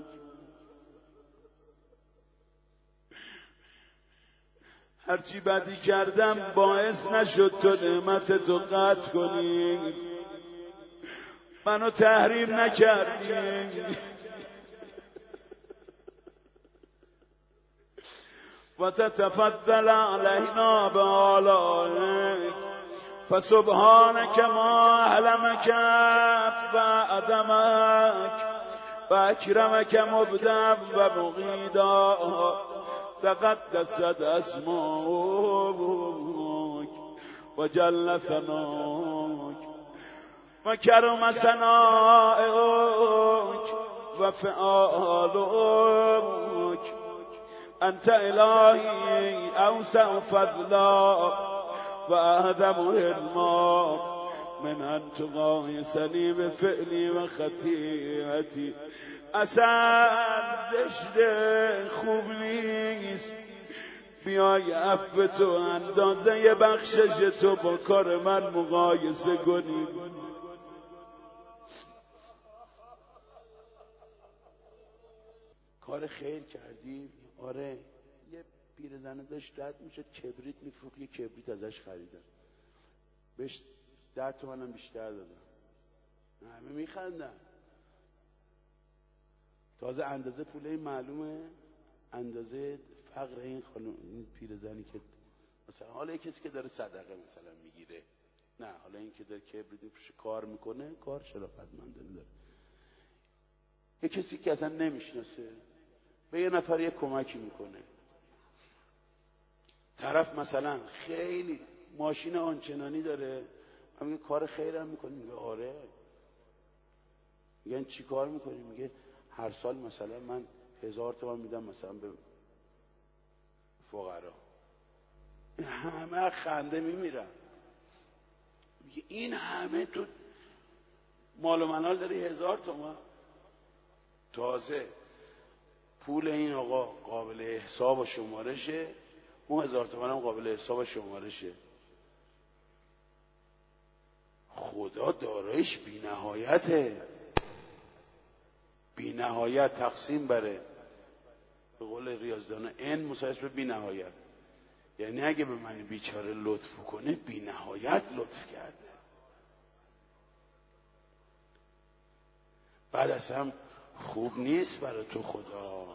Speaker 3: هرچی بدی کردم باعث نشد تو نعمت تو قطع کنی، منو تحریم نکردی. و تتفضل علینا بآلائک فسبحانک ما احلمک و عدمک و اکرمک مبدم و مقیدا. تقدست اسماک و جل ثناک و کرم ثنائک و فعالک. انت الهی اوسع فضلا و اعظم علما من ان تقایسنی بفعلی و خطیئتی. اصلا زشته، خوب نیست بیای عفو تو اندازه بخشش تو با کار من مقایسه کنی.
Speaker 1: کار خیر کردی؟ آره. یه پیرزنه داشت رد میشد، کبریت میفروخت، یه کبریت ازش خریدم، بهش ده تومنم بیشتر دادم. همه میخندن. تازه اندازه پوله معلومه، اندازه فقر این خانم، این پیرزنی که مثلا حالا کسی که داره صدقه مثلا میگیره، نه حالا این که داره کبریت میفروشه کار میکنه، کار شرافتمندانه داره. یه کسی که اصلا نمیشناسه به یه نفر یه کمکی میکنه. طرف مثلا خیلی ماشین آنچنانی داره، من میگه کار خیرم میکنی؟ میگه آره. میگن چی کار میکنی؟ میگه هر سال مثلا من هزار تومان میدم مثلا به فقرا. همه خنده میمیرن. این همه تو مال و منال داری هزار تومان، تازه پول این آقا قابل حساب و شمارشه، اون هزار تومان هم قابل حساب و شمارشه. خدا دارایش بی نهایته، بی نهایت تقسیم بره. به قول ریاضی‌دانا ان مساوی به بی نهایت، یعنی اگه به من بیچاره لطف کنه بی نهایت لطف کرده. بعد اصلا خوب نیست برای تو خدا.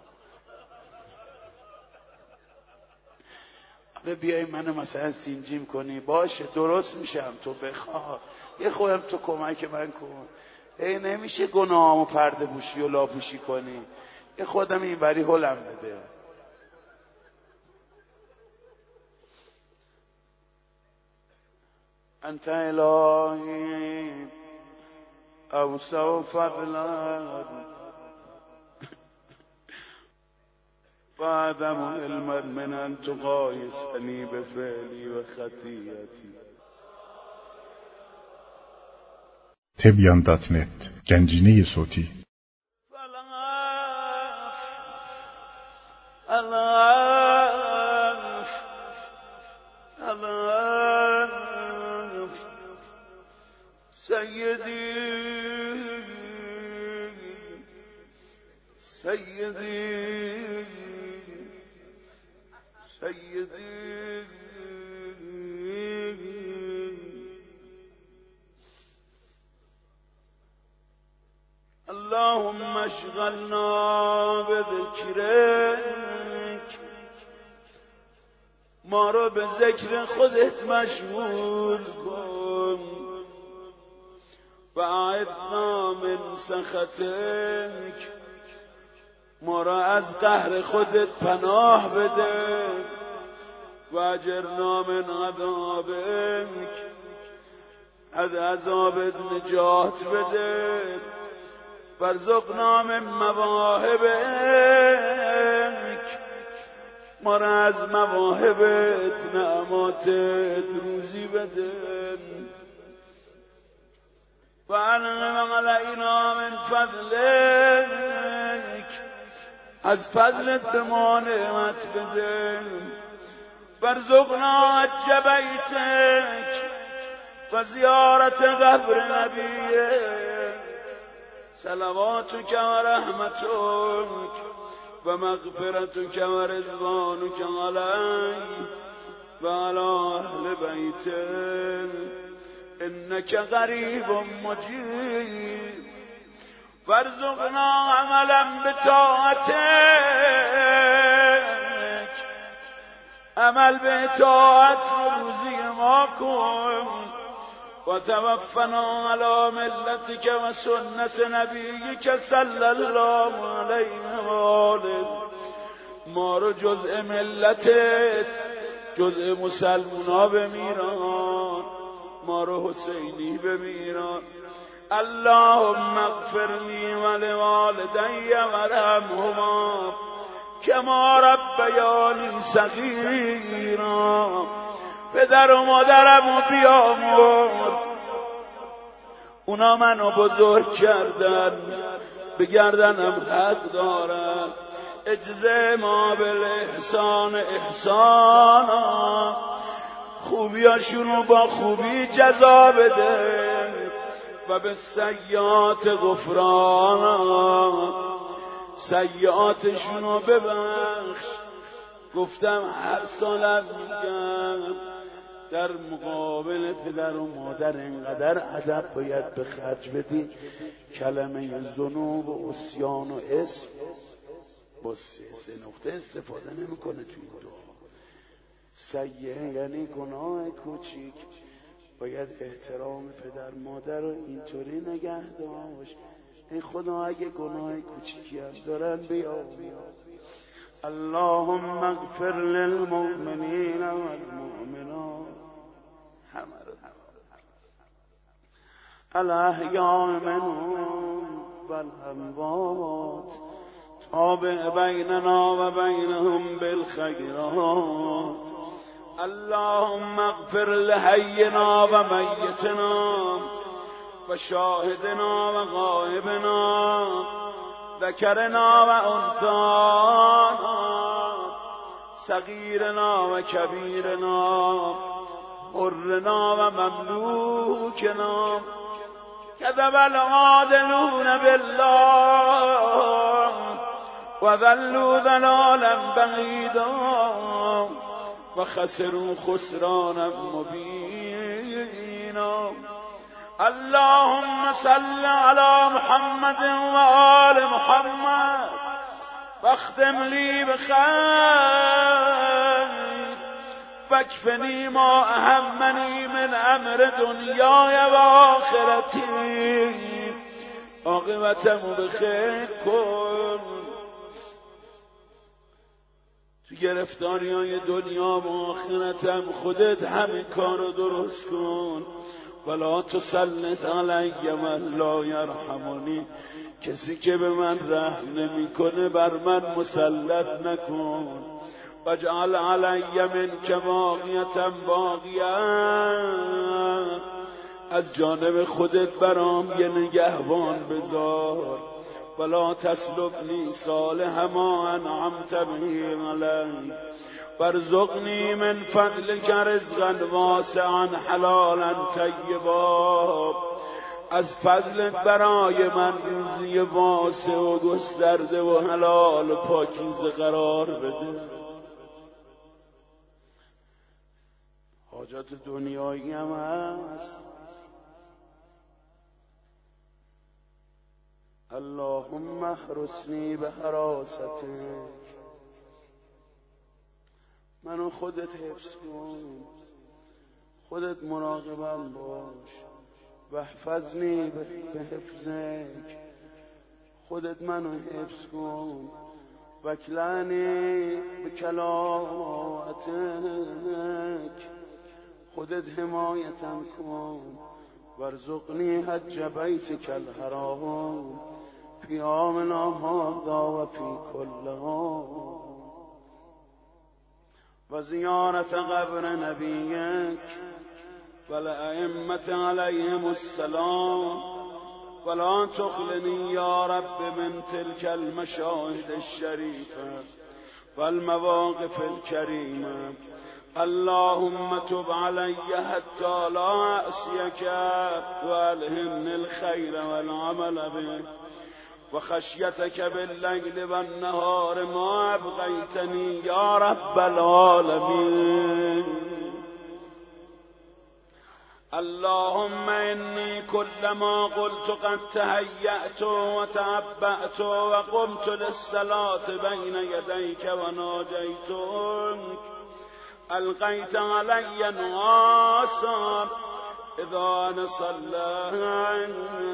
Speaker 1: حالا بیای منو مثلا سینجیم کنی، باشه درست میشم، تو بخواه یه خودم تو کمک من کن. ای نمیشه گناهامو پرده پوشی و لاپوشی کنی، یه خودم این بری هلم بده. انت الهی اوسع فضلا وعدم علما من ان تقایسنی بفعلی و خطیئتی.
Speaker 2: تبیان دات نت گنجینه صوتی.
Speaker 3: العف العف سیدی سیدی سیدی اللهم اشغلنا بذکرک، ما رو به ذکر خودت مشغول کن. و اعذنا من سخطک، ما را از قهر خودت پناه بده. و اجرنا من عذابک، از عذابت نجات بده. وارزقنا من مواهبک، ما را از مواهبت نعماتت روزی بده. و انعم علینا من فضلک، از فضلت به ما نعمت بده. وارزقنا حج بیتک و زیارت قبر نبیک. صلواتک و رحمتک و مغفرتک و رضوانک علی و علی اهل بیتک انک قریب مجیب. وارزقنا عملا بطاعتک، عمل به اطاعت رو روزی ما کن. و توفنا علی ملتک و سنت نبیک صلی الله علیه و آله. ما رو جزء ملتت، جزء مسلمونا بمیران، ما رو حسینی بمیران. اللهم اغفر لی و لوالدی وارحمهما کما ربیانی صغیرا. پدر و مادرم و بیامرز، اونا منو بزرگ کردن، به گردنم حق دارن. اجزه ما بالاحسان احسانا، خوبیاشونو با خوبی جزا بده. و به سیئات غفرانا، سیئاتشونو ببخش. گفتم هر سالم میگم در مقابل پدر و مادر اینقدر ادب باید به خرج بدی. کلمه ذنوب و عصیان و اسم با سه, سه نقطه استفاده نمیکنه توی این دعا. سیئه یعنی گناه کوچیک، باید احترام پدر مادر رو اینطوری نگه داشت. ای خدا اگه گناه کوچیکی هم دارن بیا. اللهم اغفر للمؤمنین والمؤمنات، همه رو الاحیاء منهم والاموات، تابع بیننا و بینهم بالخیرات. اللهم اغفر لحينا و میتنا و شاهدنا و غائبنا ذکرنا و انثانا صغیرنا و کبیرنا حرنا و مملوکنا كذب العادلون بالله وذلوا ذلالا بعيدا وخسروا خسرانا مبينا اللهم صل على محمد وآل محمد واختم لي بخير واكفني ما أهمني من أمر دنیای و آخرتی عاقبتمو بخیر کن. تو گرفتاری های دنیا و آخرتم خودت همه کارو درست کن. ولا تسلط علی من لا یرحمنی، کسی که به من رحم نمیکنه بر من مسلط نکن. واجعل علی منک باقیة باقیة، از جانب خودت برام یه نگهبان بذار. ولا تسلبنی صالح ما انعمت به علی وارزقنی من فضلک رزقا واسعا حلالا طیبا، از فضلت برای من روزی واسع و گسترده و حلال و پاکیزه قرار بده. حاجات دنیایی هم هست. اللهم احرسنی به حراستک، منو خودت حفظ کن، خودت مراقبم باش. و احفظنی به حفظک، خودت منو حفظ کن. وکلعنی به کلاوتک، خودت حمایتم کن. وارزقنی حج بیتک الحرام فی عامنا هذا و فی کل عام، و زیارت قبر نبیک و الائمة علیهم السلام. ولا تخلنی یا رب من تلك المشاهد الشریفه و المواقف الکریمه. اللهم تب علی حتی لا اعصیک و الهمنی الخیر والعمل به و خشیتک باللیل و النهار ما ابقیتنی یا رب العالمین. اللهم انی كلما قلت قد تهیأت و تعبأت و قمت للصلاة بین یدیک و ناجیتک القیت علی نعاسا اذا نصلی.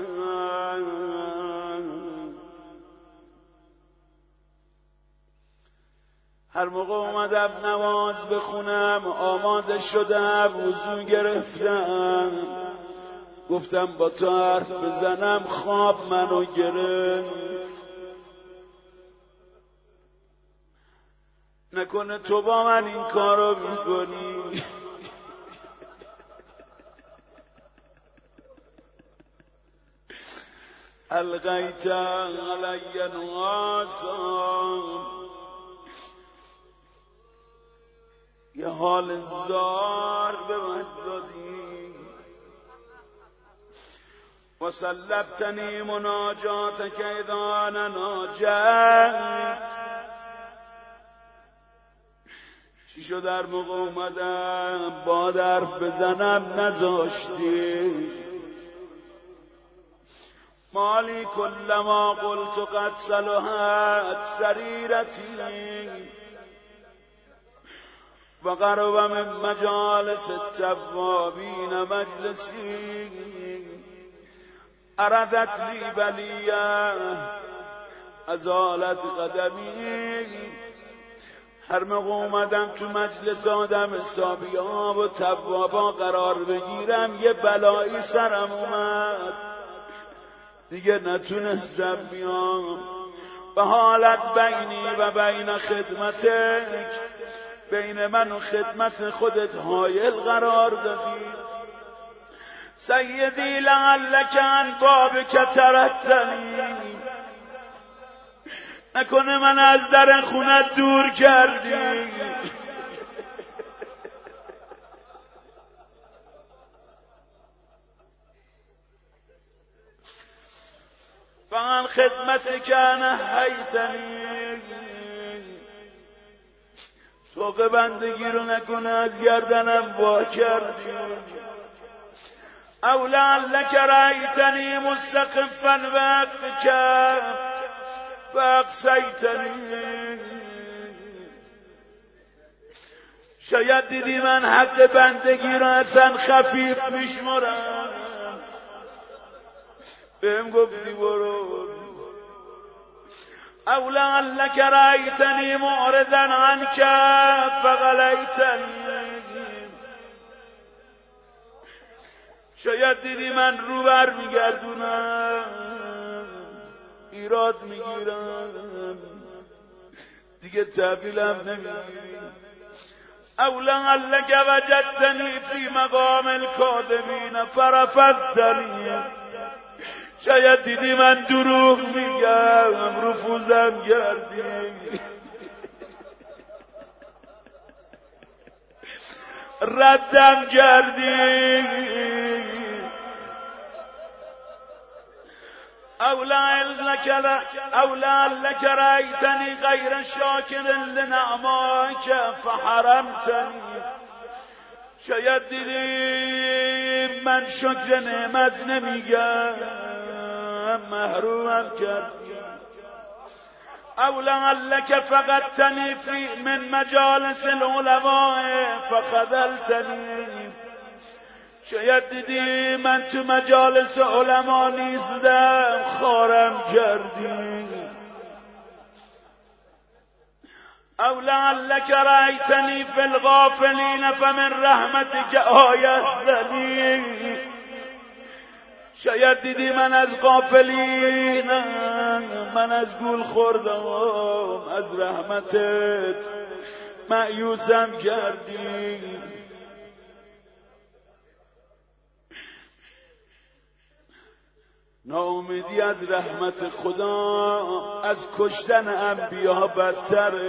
Speaker 3: هر موقع اومدم نماز بخونم آماده شدم، وضو گرفتم، گفتم با تو حرف بزنم، خواب منو گرفت. نکنه تو با من این کارو میکنی. القیت علی نعاسا، یه حال زار به من دادی. و سلبتنی مناجاتک اذا انا ناجیت، چی شد در موقع اومدم با درف بزنم نذاشتی. مالی کلما قلت قد صلحت سریرتی و قرب من مجالس التوابین مجلسی اردت لی بلیه ازالت قدمی. هر موقع اومدم تو مجلس آدم حسابی ها و توابا قرار بگیرم یه بلایی سرم اومد، دیگه نتونستم بیام. و حالت بینی و بین خدمتک، بین من و خدمت خودت حایل قرار دادی. سیدی لعلک عن بابک ترتنی، نکنه من از در خونت دور کردی. فعن خدمت که نهیتنی، توق بندگی رو نکنه از گردنم وا کردی. او لعلک رأیتنی مستخفا بحقک فاقصیتنی، شاید دیدی من حق بندگی رو اصلا خفیف میشمرم، بهم گفتی برو. او لعلک رأیتنی معرضا عنک فغلیتنی، شاید دیدی من رو بر میگردونم ایراد میگیرم دیگه تحویلم نمیگیری. او لعلک وجدتنی فی مقام الکاذبین فرفضتنی، شاید دیدی من دروغ میگم رفوزم کردی، ردم کردی. او لعلک رأیتنی غیر شاکر لنعمائک فحرمتنی، شاید دیدی من شکر نعمت نمیگم محرومم کردی. او لعلک فقدتنی فی من مجالس العلماء فخذلتنی، شاید دیدی من تو مجالس علما نیستم خارم کردی. او لعلک رأیتنی فی الغافلین فمن رحمتک آیستنی، شاید دیدی من از غافلین، من از گول خوردم از رحمتت مایوسم کردی. ناامیدی از رحمت خدا از کشتن انبیا بدتره.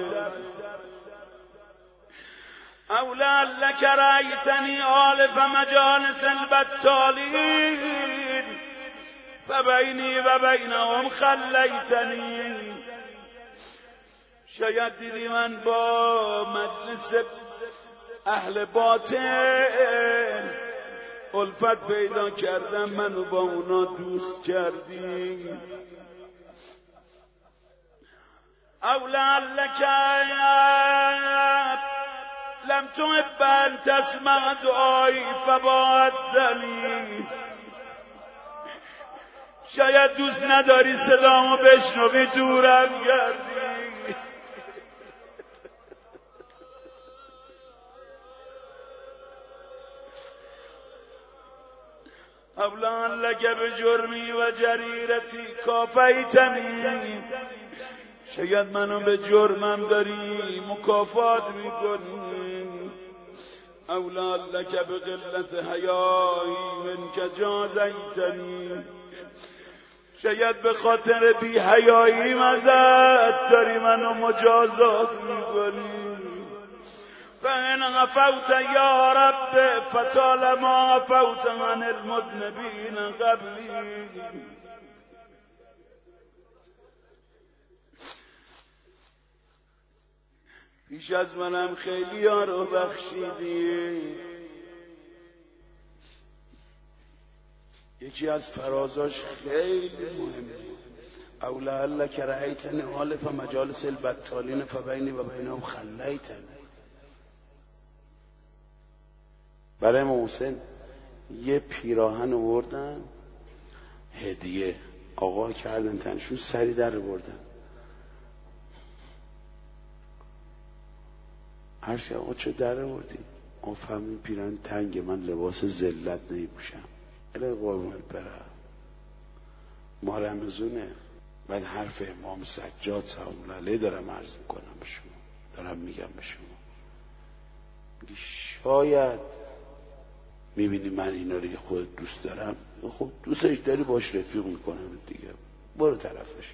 Speaker 3: او لعلک رأیتنی آلف مجالس البطالین فبینی و بینهم خلیتنی، شاید دیدی من با مجلس اهل باطل الفت پیدا کردم، منو با اونا دوست کردی. او لعلک لم تحب ان تسمع دعایی فباعدتنی، شاید دوست نداری صدامو بشنوی دورم کردی. او لعلک بجرمی و جریرتی کافیتنی، شاید منو به جرمم داری مکافات میکنی. او لعلک بقلت حیایی منک جازیتنی، شاید به خاطر بی حیایی مزد داری منو مجازات میکنی. فإن عفوت یا رب فطالما عفوت عن المذنبین قبلی، پیش از منم خیلی ها رو بخشیدی. یکی از فرازاش خیلی مهمه. او لعلک رأیتنی آلف مجالس البطالین فبینی و بینهم خلیتنی. برای امام حسین یه پیراهن آوردن هدیه، آقا کردن تنشون، سری در بردن. هرچی آقا چه در بردی؟ آقا فهمین پیراهن تنگه، من لباس ذلت نمیپوشم، الهی قربونت برم، ما رمزونه. بعد حرف امام سجاد سلام الله علیه دارم عرض میکنم به شما، دارم میگم به شما.
Speaker 1: شاید میبینی من اینا رو خود دوست دارم، خب دوستش داری باش رفیق میکنم دیگه، برو طرفش.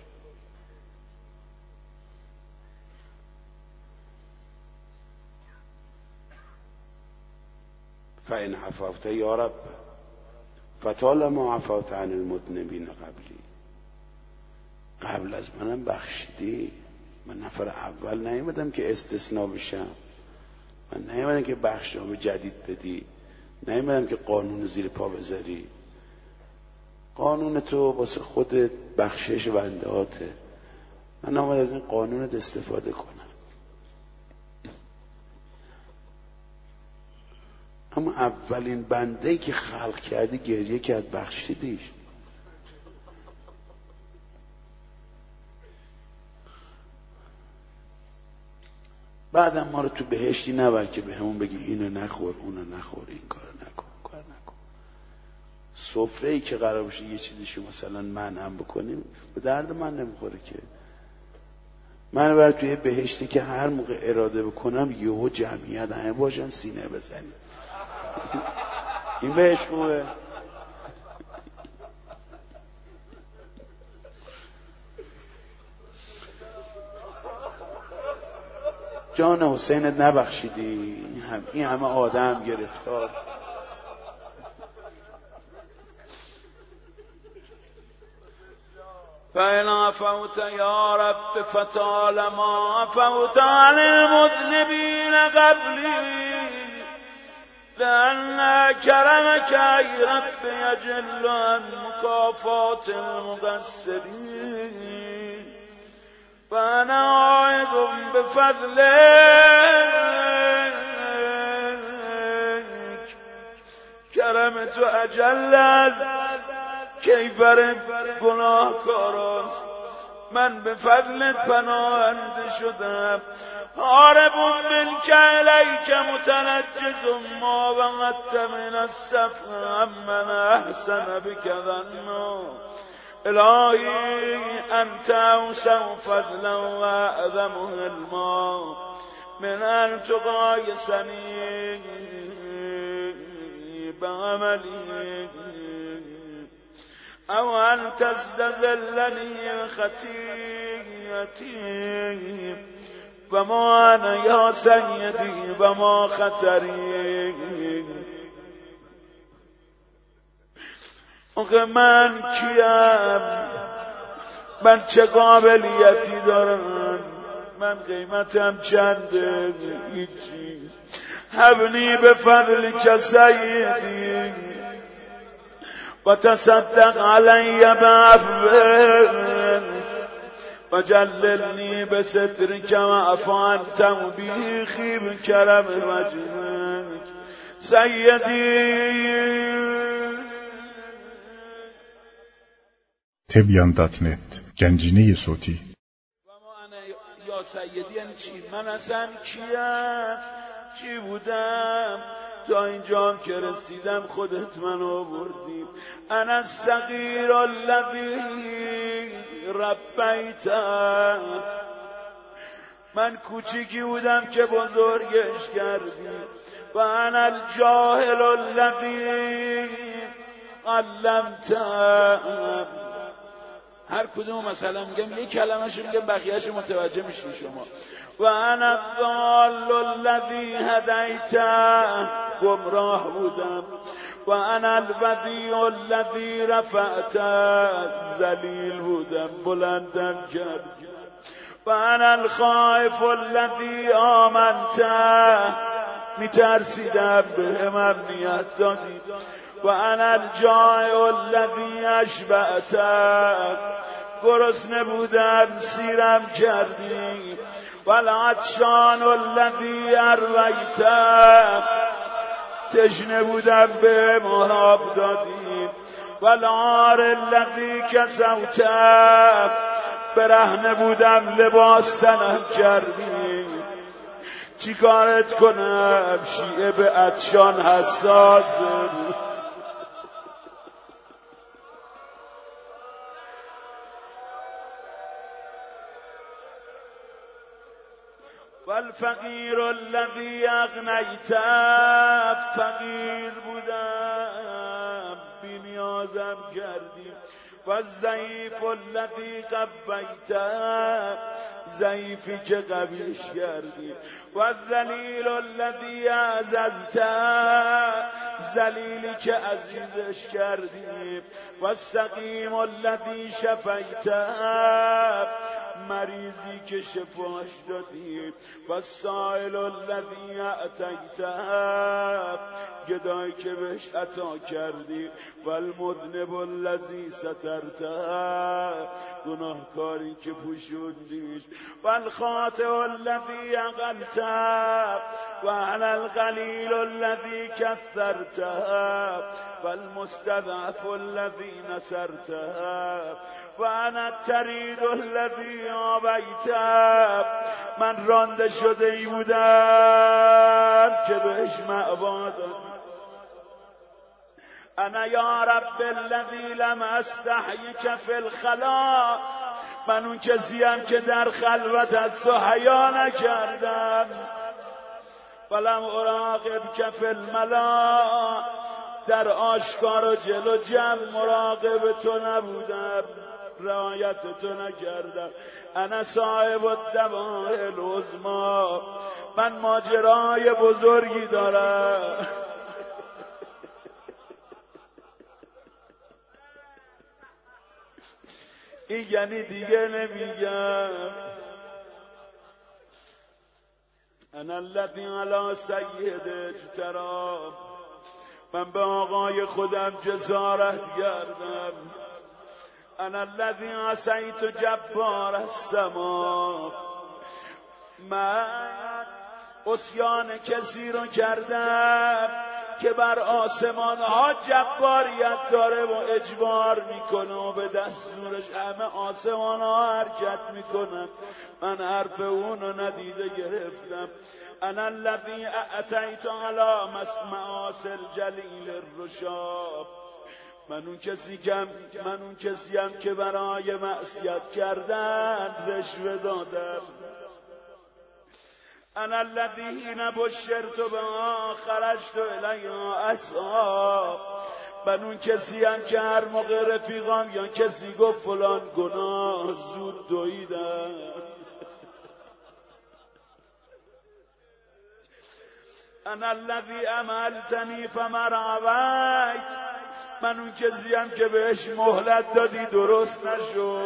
Speaker 1: فإن عفوت یا رب فطالما عفوت عن المذنبین قبلی، قبل از منم بخشیدی. من نفر اول نیومدم که استثناء بشم، من نیومدم که بخشنامه جدید بدی، نیومدم که قانون زیر پا بذاری. قانون تو واسه خودت بخشش بندهاته، من آمد از این قانونت استفاده کنم. اما اولین بنده‌ای که خلق کردی گریه کرد، بخشیدیش. بعدم ما رو تو بهشتی نبر که به همون بگی اینو نخور اونو نخور، این کارو نکن کار نکن. سفره‌ای که قرار باشه یه چیزیشو مثلا منعم بکنیم به درد من نمیخوره که. من بر توی بهشتی که هر موقع اراده بکنم یهو جمعیت همه باشن سینه بزنیم. این بهش خوبه. جان حسینت نبخشیدی، این همه آدم گرفتار.
Speaker 3: فإن عفوت یا رب فطالما عفوت عن المذنبین قبلی لأن کرمك ای رب یجل عن مکافات المقصرین فأنا عائد بفضلك. کرم تو اجل از کیفر گناهکاران، من به فضلت پناهنده شدم. هارب منک الیک متنجز ما وقدت من السفه من احسن بک ظنا. الهی انت اوسع فضلا و اعظم علما من ان تقایسنی بعملی او ان تستذلنی خطیئتی و ما انا یا سیدی و ما خطری. آخه من کیم؟ من چه قابلیتی دارم؟ من قیمتم چنده؟ هیچی. هبنی به فضل که سیدی و تصدق علی بعفوه و جللنی به سترک و عفان توبیخی بکرم وجهک سیدی.
Speaker 2: تبیان دات نت گنجینه صوتی.
Speaker 3: و ما انا یا سیدی یعنی چی؟ من اصلا کیم؟ چی بودم تا اینجا که رسیدم؟ خودت منو آوردی. انا الصغیر الذی ربیت، من کوچیکی بودم که بزرگش کردی. و انا الجاهل الذی علمت، هر کدوم مثلا میگم یک کلمه‌شو میگم بقیه‌شو متوجه میشی شما. و انا الضال الذی هدیت، گمراه بودم. و انا الودیع الذی رفعت، ذلیل بودم بلندم کردی. و انا الخائف الذی آمنت، میترسیدم به امنیت دادی. و انا الجائع الذی اشبعت، گرسنه بودم سیرم کردی. و العطشان الذی ارویت، تشنه بودم به آب دادی. و العار الذی کسوت، برهنه بودم لباس تنم کردی. چی کارت کنم؟ شیعه به عطشان حساس بود. والفقیر الذی اغنیت، فقیر بودم بی نیازم کردی. والضعیف الذی قویت، ضعیفی که قویش کردی. والذلیل الذی اعززت، ذلیلی که عزیزش کردی. والسقیم الذی شفیت، مریضی که شفاش دادی. والسائل الذی اعطیت، گدایی که بهش عطا کردی. والمذنب الذی سترت، گناهکاری که پوشوندیش. والخاطئ الذی عقلت، وعلى القلیل الذی کثرت. والمستضعف الذی نصرت، وانا الطرید الذی آویت، من رانده شده ای بودم که بهش مأوا دادی. انا یا رب الذی لم استحیک فی الخلا، من اون کسیم که در خلوت از تو حیا نکردم. ولم اراقب که فی الملا، در آشکار و جلو جمع مراقب تو نبودم، رعایت تو نکردم. انا صاحب الدواء العظمی، من ماجرای بزرگی دارم. این یعنی دیگه نمیگم. انا الذی علی سید اجترا، من به آقای خودم جسارت کردم. انا الذی عصیت جبار السما، من عصیان کسی رو کردم که بر آسمان ها جباریت داره و اجبار میکنه و به دستورش همه آسمان ها حرکت میکنن. من حرف اونو ندیده گرفتم. انا الذی اعطیت علی معاصی الجلیل الرشاب، من اون کسی کم من اون کسیم که برای معصیت کردن رشوه دادم. انا الذی حین بشرت بها خرجت الیها اسعی، من اون کسیم که هر موقع رفیقام یا کسی گفت فلان گناه زود دویدم. انا الذی املتنی فمرعویت، من اون کسیم که بهش مهلت دادی درست نشو.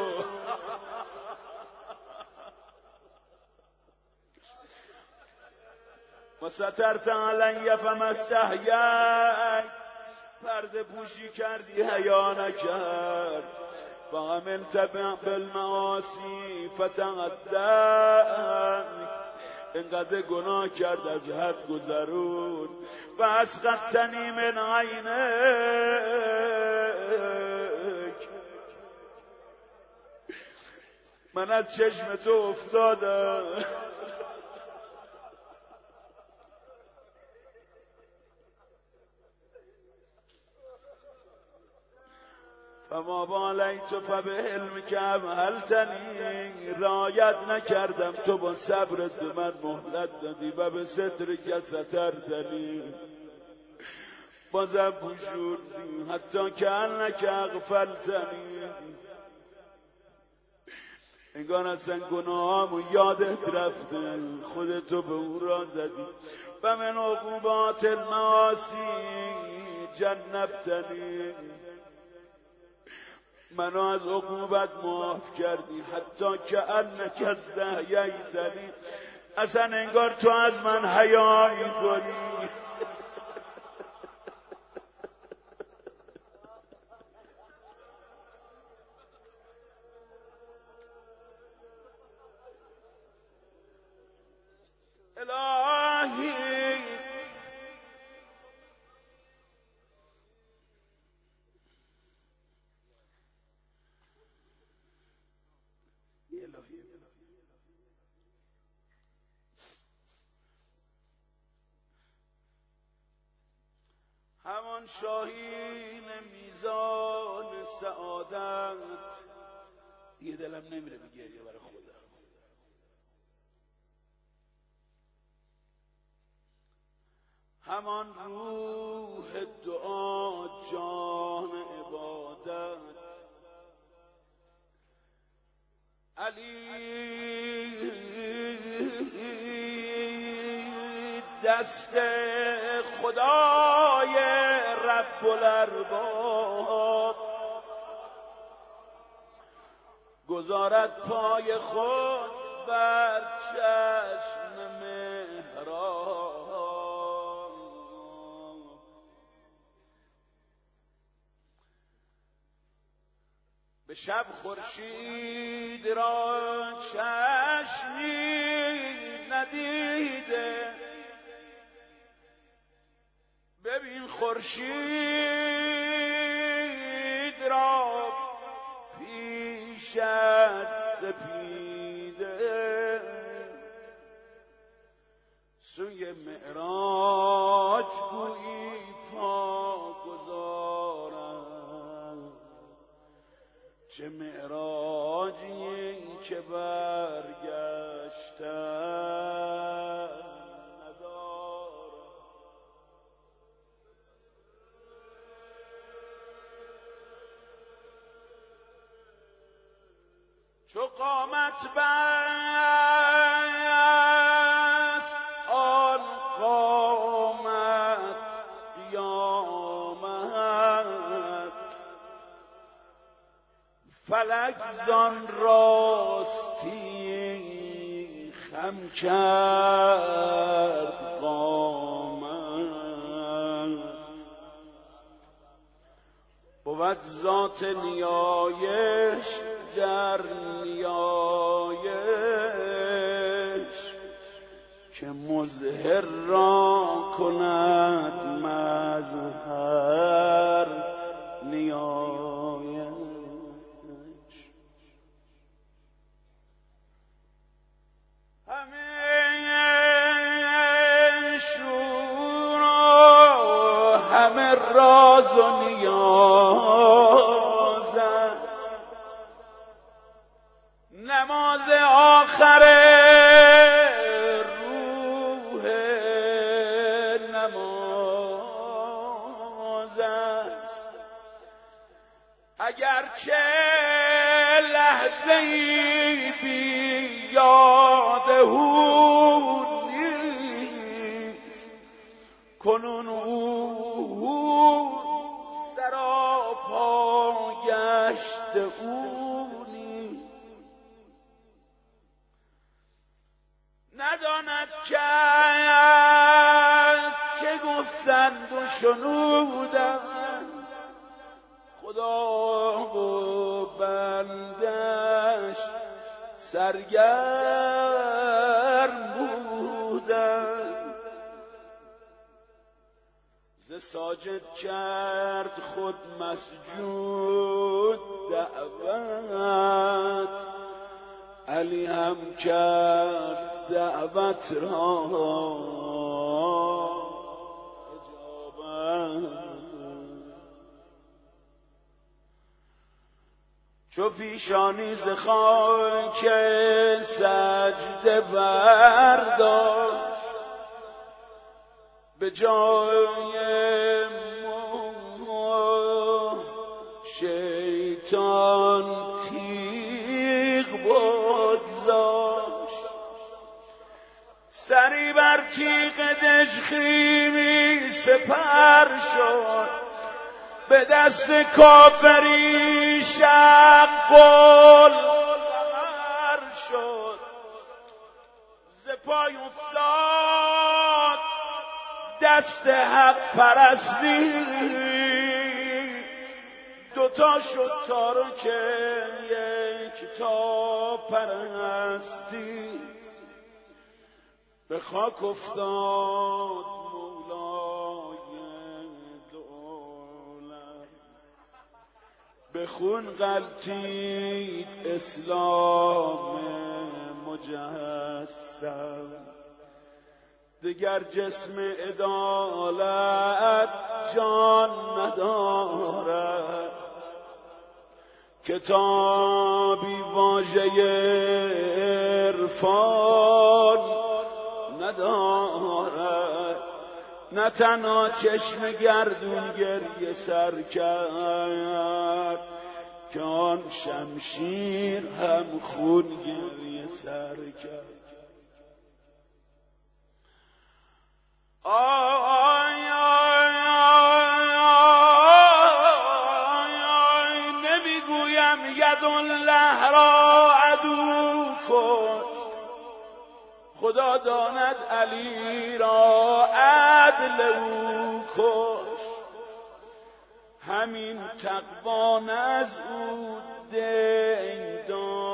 Speaker 3: و سترت علی فما استحییت، پرده پوشی کردی حیا نکرد. و عملت بالمعاصی فتعدیت، اینقدر گناه کرد از حد گذرون. و اسقطتنی من عینک، من از چشم تو افتادم. فما بالیت فبحلمک امهلتنی، رعایت نکردم تو با صبرت من مهلت دادی. و به سترک سترتنی، بازم پوشوندی. حتی که انک اغفلتنی، انگار اصلا گناهامو یادت رفته، خودتو به اون را زدی. و من عقوبات المعاصی جنبتنی، منو از عقوبت معاف کردی. حتی که انک استحییتنی، اصلا انگار تو از من حیا می‌کنی. الهی همان شاهین میزان سعادت، دیگه دلم نمیره بگیره برای خودم. همان روح دعا جان عبادت علی دست خدای رب الارباب گذارد پای خود بر چشم محراب به شب خورشید را چشمی ندیده ببین خورشید را پیش از سپیده سوی معراج گویی پا گذارم چه معراجی این که برگشتم چو قامت بست آن قامت قیامت فلک زان راستی خم کرد قامت بود ذات نیایش در نیایش که مظهر را کند مظهر نیایش همه شور و همه راز و نیاز است نماز آخر روح نماز است اگرچه لحظه‌ای بی یاد او نیست کنون او سراپا گشت او نیست نداند کس چه گفتند و شنودند خدا و بندش سرگرم بودند ز ساجد کرد خود مسجود دعوت علی هم کرد دعوت را اجابت چو پیشانی ز خاک سجده برداشت به جای ما شیطان تیغ بگذاشت سری بر تیغ دژخیمی سپر شد به دست کافری شق القمر شد ز پای افتاد دست حق پرستی دوتا شد تارک یک تا پرستی به خاک افتاد به خون غلتید اسلام مجسم دگر جسم عدالت جان ندارد کتابی واژه عرفان ندارد نه تنها چشم گردون گریه سر کرد که آن شمشیر هم خون گریه سر کرد. آی آی آی آی نمیگویم یدالله را عدو کش، خدا داند علی را عدل او کش. همین تقوان از او دین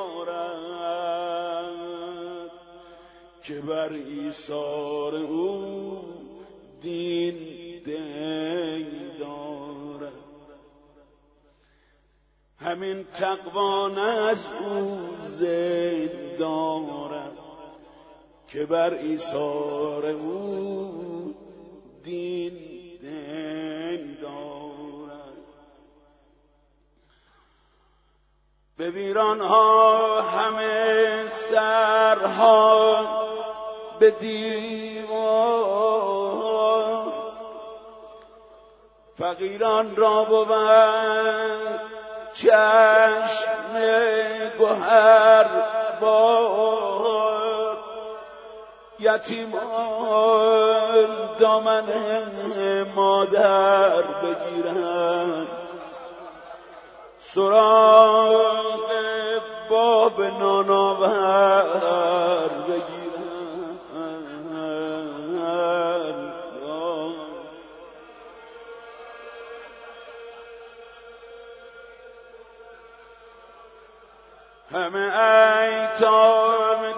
Speaker 3: دارد که بر ایثار او دین دین دارد. همین تقوان از او زین دارد که بر ایثار او دین دین دارد. به ویرانها همه سرها به دیوار، فقیران را بود چشم گوهر بار، یتیمان دامن مادر بگیرند، سراغ باب نانآور بگیرند. همه ایتام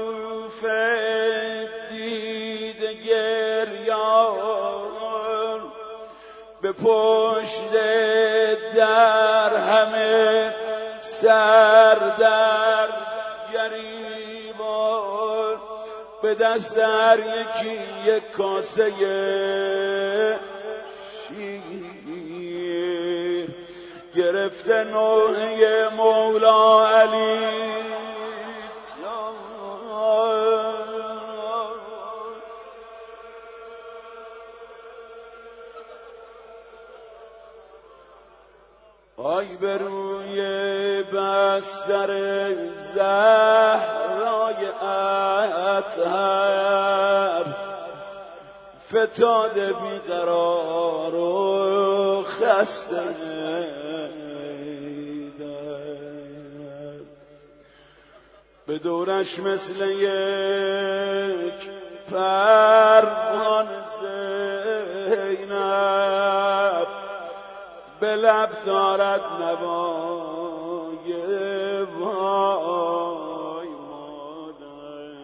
Speaker 3: کوفه دیده گریان، به پشت در همه سر در گریبان، به دست هر یکی یک کاسه شیر، گرفته نوحه مولا علی. آی به روی بستر زهرای اطهر، فتاده بیقرار و خسته به دورش مثل یک پروانه زینب، به لب دارد نوای وای مادر.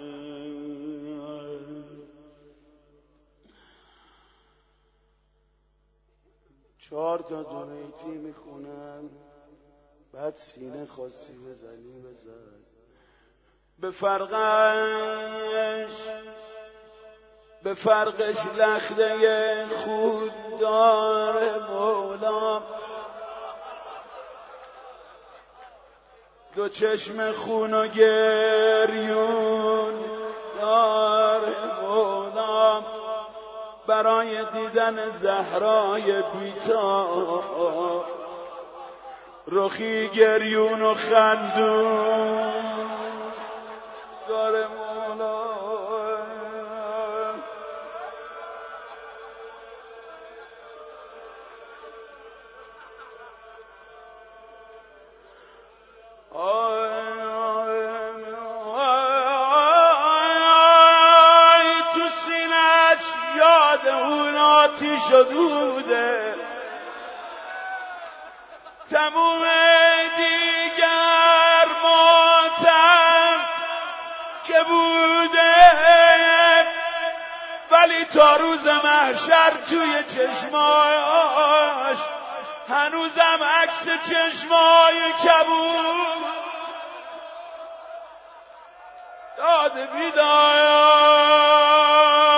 Speaker 3: چهار تا دونیتی میخونم، بعد سینه خواستی بزنی بزن. به فرقش به فرقش لخته خود داره مولا، دو چشم خون و گریون داره مولا، برای دیدن زهرای بیتا رخی گریون و خندون داره مولا. تو سینه‌اش یاد اون آتیش و دوده، تموم دیگر ماتم که بوده، ولی تا روز محشر توی چشماش هنوزم عکس چشمای کبود داد بیدار.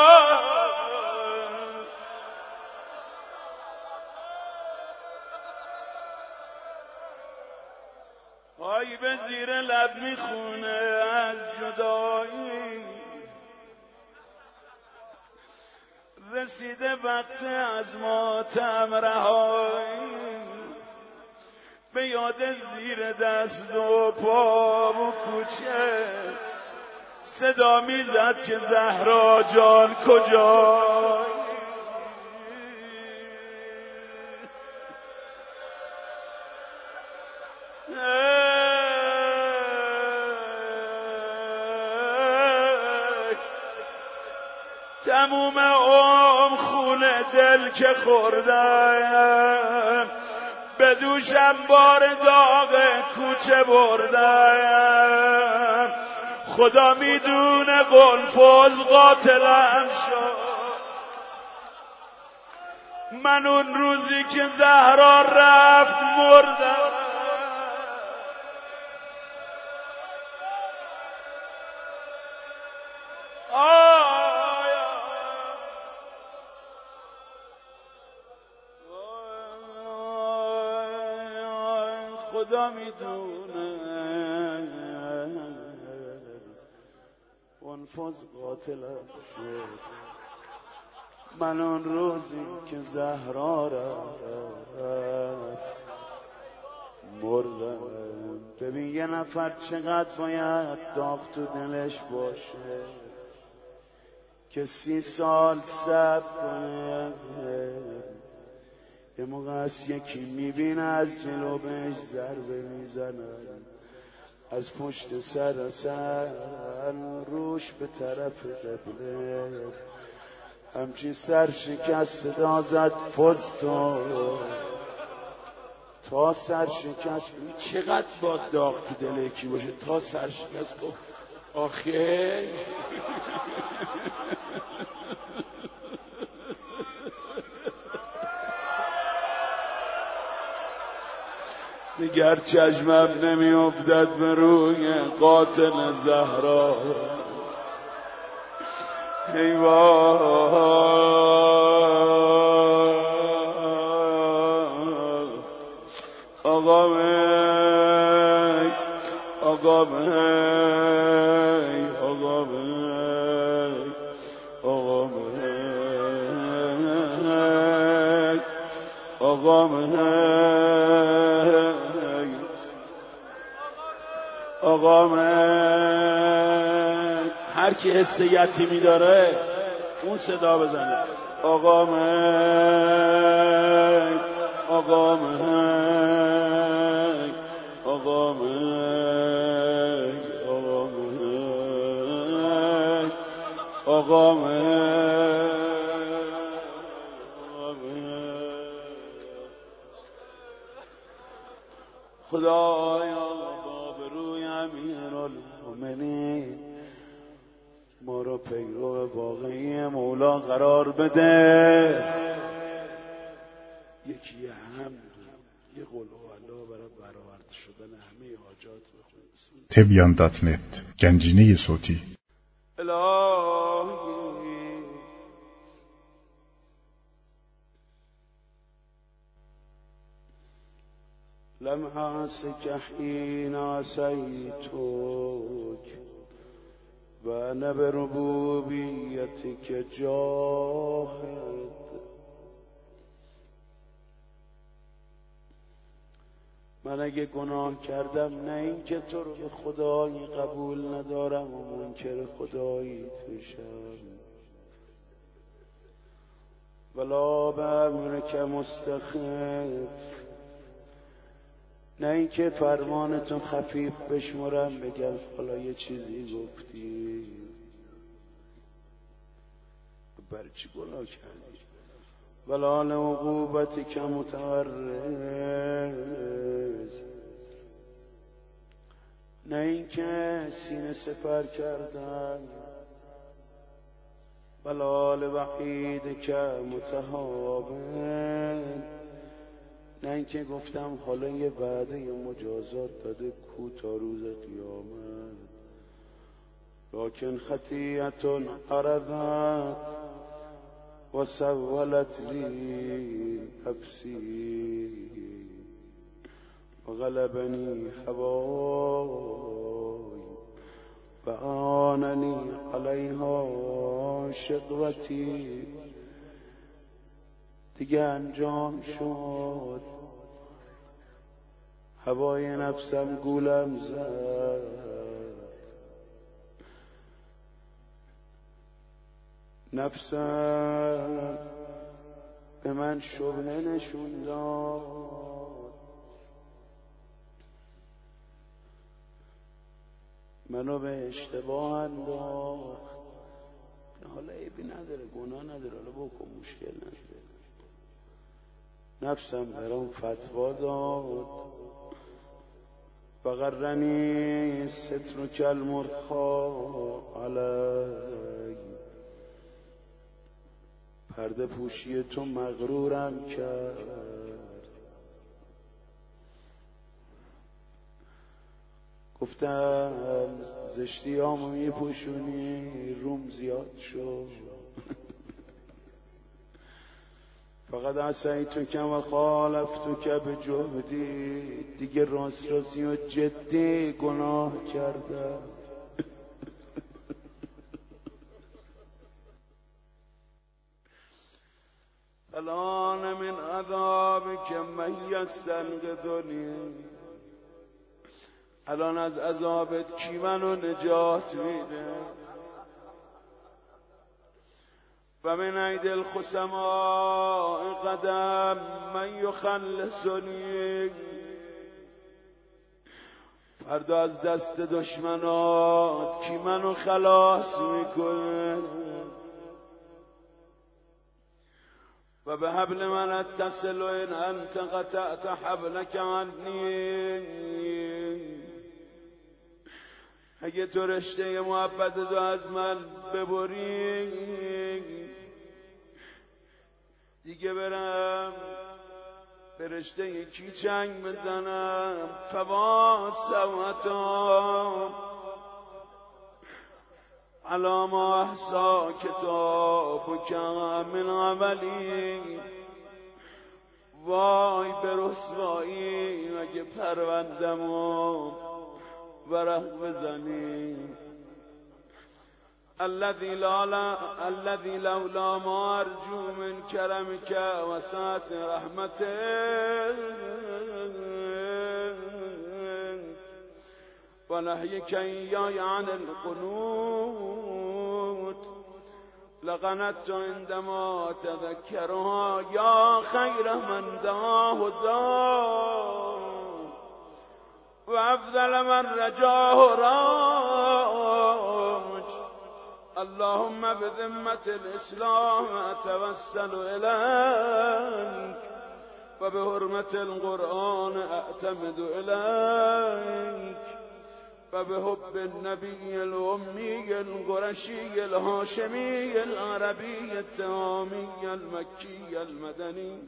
Speaker 3: پای به زیر لب میخونه از جدایی، رسیده وقت از ماتم رهایی، به یاد زیر دست و پا و کوچه صدا میزد که زهرا جان کجایی. تموم عمر خون دل که خوردم، به دوشم بار داغ کوچه بردم. خدا میدونه قنفذ قاتلم شد. من اون روزی که زهرا رفت مردم. خدا میدونه قنفذ قاتلم شد. من اون روزی که زهرا رفت مردم. ببین یه نفر چقدر باید داغ تو دلش باشه که سی سال صبر کنه. یه موقع از یکی میبینه از جلو بهش ضربه میزنن، از پشت سر اصلا روش به طرف قبله همچین سر شکست صدا زد فزتو تا سر شکست. چقدر با داغ تو دل یکی باشه تا سر شکست گفت آخه دیگر چشمم نمی افتد به روی قاتل زهرا. ای وای آقا می آقا می آقا می آقا می آقا می آقا من. هر کی حس یتیمی داره اون صدا بزنه. آقا من آقا من آقا من آقا من آقا من خدایا امیرالمومنین ما رو پیرو واقعی مولا قرار بده. یکی هم یه قول و الله برای برآورده شدن همه حاجات بخونیم.
Speaker 2: تبیان دات نت گنجینه صوتی.
Speaker 3: الهی لمحاسك حين عصيتك وأنا بربوبيتك جاهد. من اگه گناه کردم نه این که تو رو به خدایی قبول ندارم و منکر خداییت بشم، ولا به امرک مستخف، نه این که فرمانتو خفیف بشمرم بگم حالا یه چیزی گفتی برای چی گناه کردی، ولا لعقوبتی که متعرض، نه این که سینه سپر کردن، ولا لوحید که متهاون، نه اینکه گفتم حالا یه وعده یه مجازات داده کو تا روز قیامت، لکن خطیئتون عرضت و سولت لی نفسی و غلبنی هوای و آننی علیها شقوتی
Speaker 1: دیگه انجام شد. هوای نفسم گولم زد، نفسم به من شبهه نشون داد، منو به اشتباه انداخت. حالا عیبی نداره، گناه نداره، حالا بکن، مشکل نداره. نفسم برام فتوا داد، وغرنی سترک المرخا علی، پرده پوشی تو مغرورم کرد. گفتم زشتیامو میپوشونی، روم زیاد شد. فقط عصیتک و خالفتک بجهدی، دیگه راست راستی و جدی گناه کردم. الان من عذابک من یستنقذنی، الان از عذابت کی منو نجات میده؟ و من عید الخصماء قدم من یخلصنی، فردا از دست دشمنات کی منو خلاص میکنه؟ و به حبل من اتصل ان انت قطعت حبلک عنی، اگه تو رشته محبت تو از من ببری دیگه برم به رشته کی چنگ بزنم؟ فوا سوتا علی ما احصا کتابک من عملی، وای به رسوایی اگه پروندمو ورق بزنی. الذي لا الذي لولا ما ارجو من کرمک و سعة رحمتک و نهیک ایای عن القنوت لقنطت عندما تذکرها یا خیر من دعاه دعا و افضل من رجاه راج. اللهم بذمة الإسلام أتوسل إليك و بحرمة القرآن أعتمد إليك و بحب النبي الأمي القرشي الهاشمي العربي التهامي المكي المدني.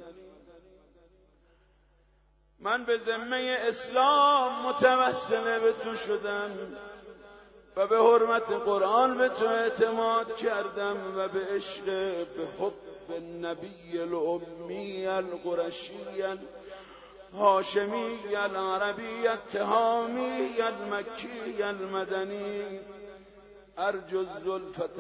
Speaker 1: من به ذمه اسلام متوسل به تو شدم و به حرمت قرآن به تو اعتماد کردم و به عشق به حب النبی الامی القرشی الهاشمی العربی التهامی المکی المدنی ارجو الزلفة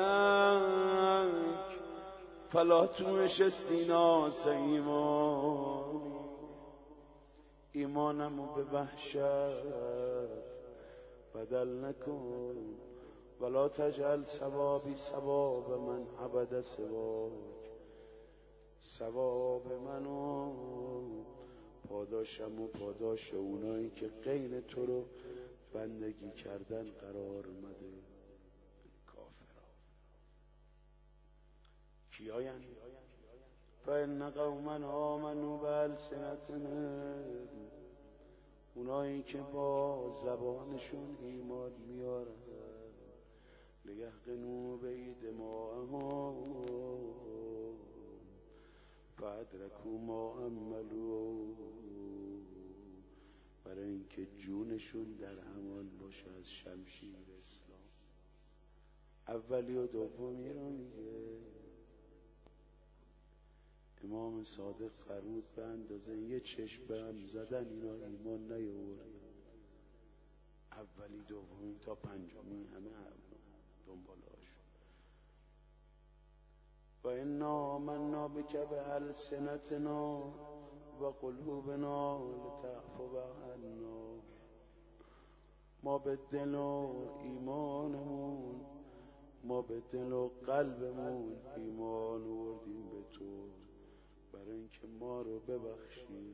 Speaker 1: لدیک فلا توش سیناس ایمان. ایمانمو به وحشت بدل نکن، ولا تجعل ثوابی ثواب من عبد سواک، ثواب منو پاداشم و پاداش اونایی که غیر تو رو بندگی کردن قرار مده. کافرها کیاین؟ فإن قوما آمنوا بألسنتهم، اونایی که با زبانشون ایمان میارن، لیحقنوا بدماءهم فادرکوا ما عملوا، برای اینکه جونشون در امان باشه از شمشیر اسلام. اولی و دومی رو میگه امام صادق فرمود به اندازه یه چشم به هم زدن اینا ایمان نیاوردن. اولی دومی تا پنجمی همه دنبالهاش. و انا آمنا بک بألسنتنا و قلوبنا لتعفو عنا. ما به دل و ایمانمون، ما به دل و قلبمون ایمان آوردیم به تو برای اینکه ما رو ببخشی.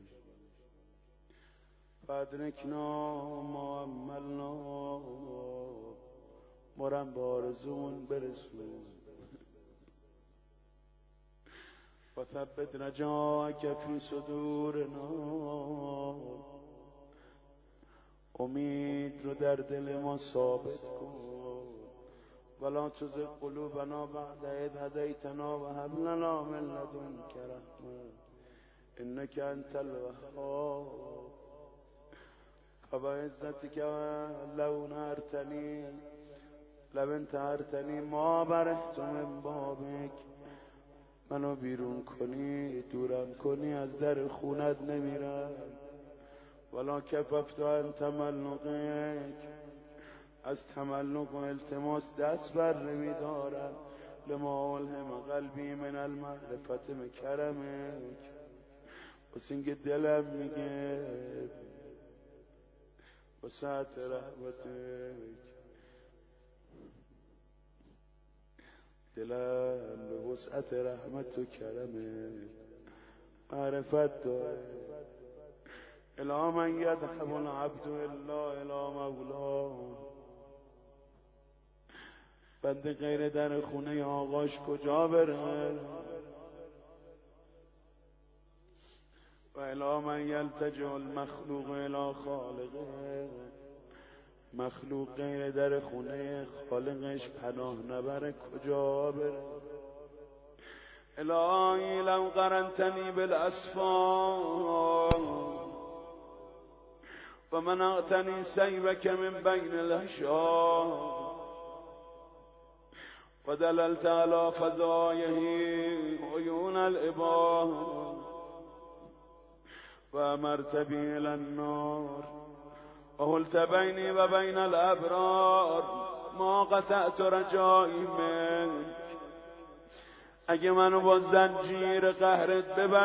Speaker 1: فادرکنا ما عملنا، ما رو به آرزومون برسون. و ثبت رجاءک فی صدورنا، امید رو در دل ما ثابت کن. ولا تزغ قلوبنا بعد اذ هدیتنا و هب لنا من لدنک رحمة انک انت الوهاب. فبعزتک لو نهرتنی لو انتهرتنی ما برحت من بابک، منو بیرون کنی دورم کنی از در خونت نمیرم. ولا کففت عن تملقک، از تملق و التماس دست بر نمیدارم. لما الهم قلبی من المعرفت من کرمک، واسه اینکه دلم میگه وسعت رحمتک، دلم به وسعت رحمت و کرمک معرفت داره. الا من یذهب العبد الا الی مولاه، بنده غیر در خونه آقاش کجا بره؟ و الا من یلتجئ المخلوق الی خالقه، مخلوق غیر در خونه خالقش پناه نبره کجا بره؟ الهی لو قرنتنی بالاسفار و منعتنی سیبک من بین الاشجار و دللت علی فضایه عیون العباد و امرت بی الی النار و حلت بینی و بین الابرار ما قطعت رجایی منک. اگه منو با زنجیر قهرت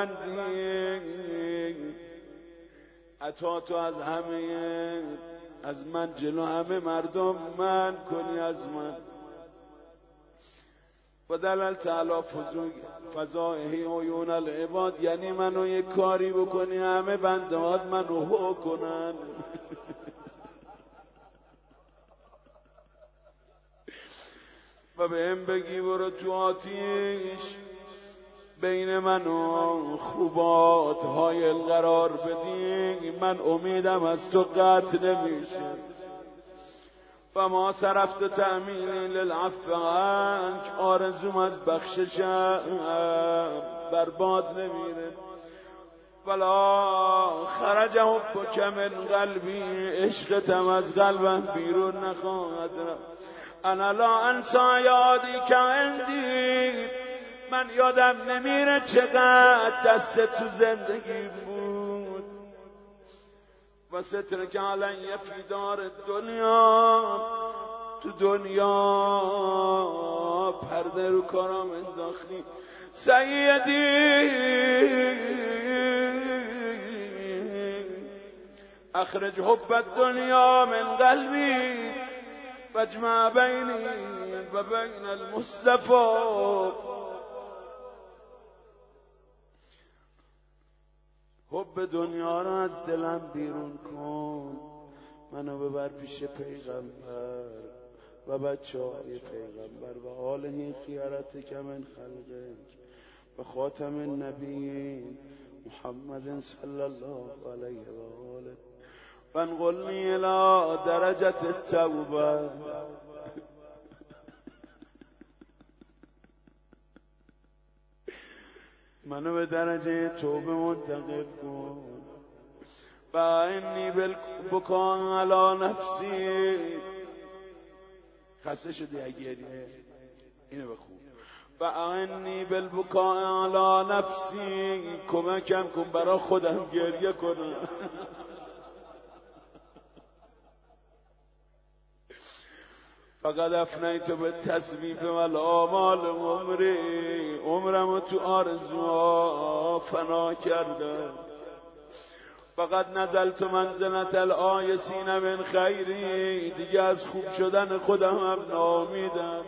Speaker 1: ببندی، عطا تو از همه، از من جلو همه مردم من کنی از من. و دللت علی فضائه عیون العباد، یعنی منو یک کاری بکنی همه بندهات منو هو کنن. و به هم بگی برو تو آتیش، بین من و خوبات حایل قرار بدی، من امیدم از تو قطع نمیشه. و ما صرفت تأمینی للعفو عنک، آرزوم از بخششم برباد نمیره. ولا خرج حبک من قلبی، عشقتم از قلبم بیرون نخواهد رفت. انا لا انسا یادی که عندی، من یادم نمیره چقدر دست تو زندگی بود. و ستر که علیه فی دار دنیا، تو دنیا پرده رو کارم انداختی. سیدی اخرج حب الدنیا من قلبی واجمع بینی و بین المصطفى. حب دنیا رو از دلم بیرون کن، منو ببر پیش پیغمبر و بچه های پیغمبر و آله خیارت که من خلقک و خاتم النبیین محمد صلی الله علیه و آله و انقلنی الى درجت التوبه. منو به درجه توبه منتقل کن. و انی بالبکا علی نفسی، خسته شدی اگه اینو بخون. و انی بالبکا علی نفسی، کمکم کن برا خودم گریه کنم.
Speaker 3: فقط افنیت به تصویف و الآمال عمری، عمرمو تو آرزوها فنا کردم. فقط نزلت منزلت الآیسین من خیری، دیگه از خوب شدن خودم هم ناامیدم.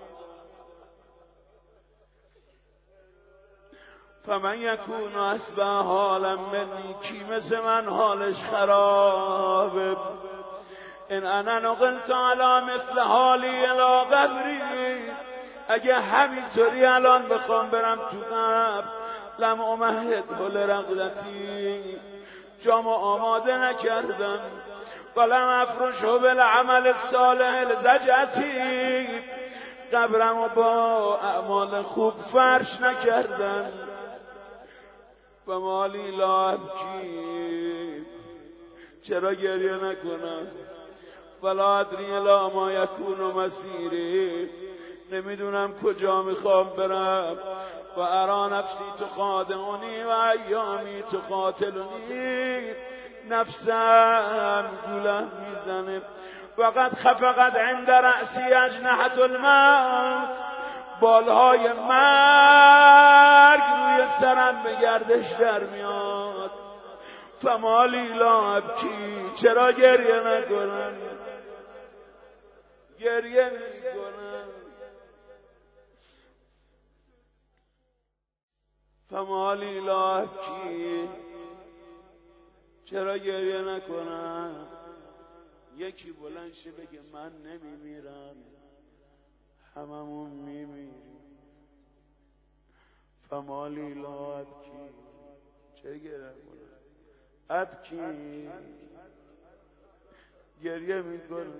Speaker 3: فمن یکون اصبح حالا منی، کی مثل من حالش خرابه. ان انا نقلت علی مثل حالی الی قبری، اگه همینطوری الان بخوام برم تو قبر، لم امهد لرقدتی، جامو آماده نکردم. ولم افرشه بالعمل الصالح لزجتی، قبرمو با اعمال خوب فرش نکردم. و مالی لا ابکی، چرا گریه نکنم. ولا ادری لا ما یکون مسیری، نمیدونم کجا میخوام برم. و ارا نفسی تخادعنی و ایامی تقاتلنی، نفسم گولم میزنه. وقد خفقت عند رأسی اجنحة الموت، بالهای مرگ روی سرم به گردش در میاد. فمالی لا ابکی، چرا گریه نکنم. گریه میکنم. فمالی لا ابکی، چرا گریه نکنم. یکی بلند شه بگه من نمیمیرم، هممون میمیریم. فمالی لا ابکی، چرا گریه نکنم. ابکی، گریه میکنم.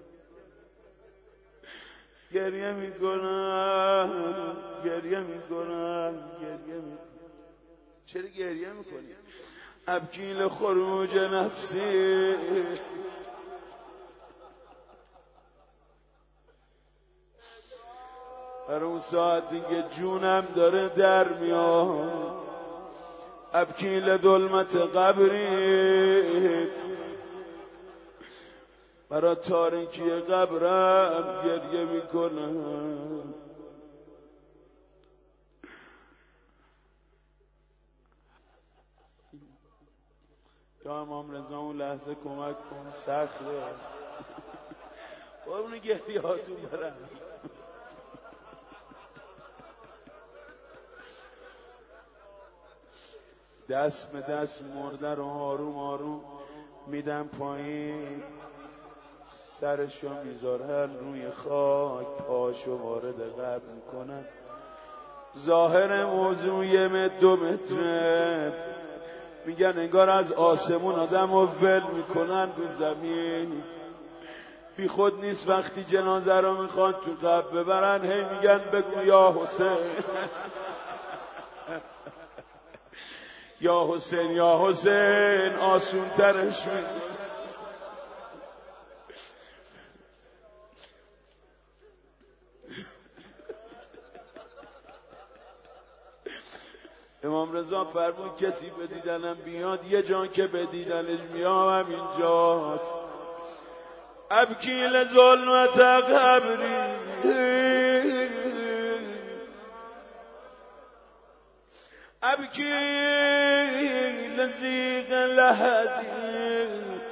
Speaker 3: گریه میکنم گریه میکنم گریه میکنم. چرا گریه میکنی؟ ابکی لخروج نفسی، هر اون ساعتی که جونم داره در میاد. ابکی لظلمت قبری، برا تاریکی قبرم گریه میکنم. یا امام رضا اون لحظه کمک کن، سخته. با اون گریه هاتون برم. دست به دست مرده رو آروم آروم میدم پایین، سرشو میذارن روی خاک، پاشو وارد قبر میکنن. ظاهر موضوع یه متر دو متره، میگن انگار از آسمون آدم رو ول میکنن رو زمین. بی خود نیست وقتی جنازه رو میخوان تو قبر ببرن، هی میگن بگو یا حسین یا حسین یا حسین، آسون ترش میگن. امام رضا فرمود کسی به دیدنم بیاد، یه جان که به دیدنش میام اینجاست. ابکی لظلمت قبری، ابکی لضیق لحدی،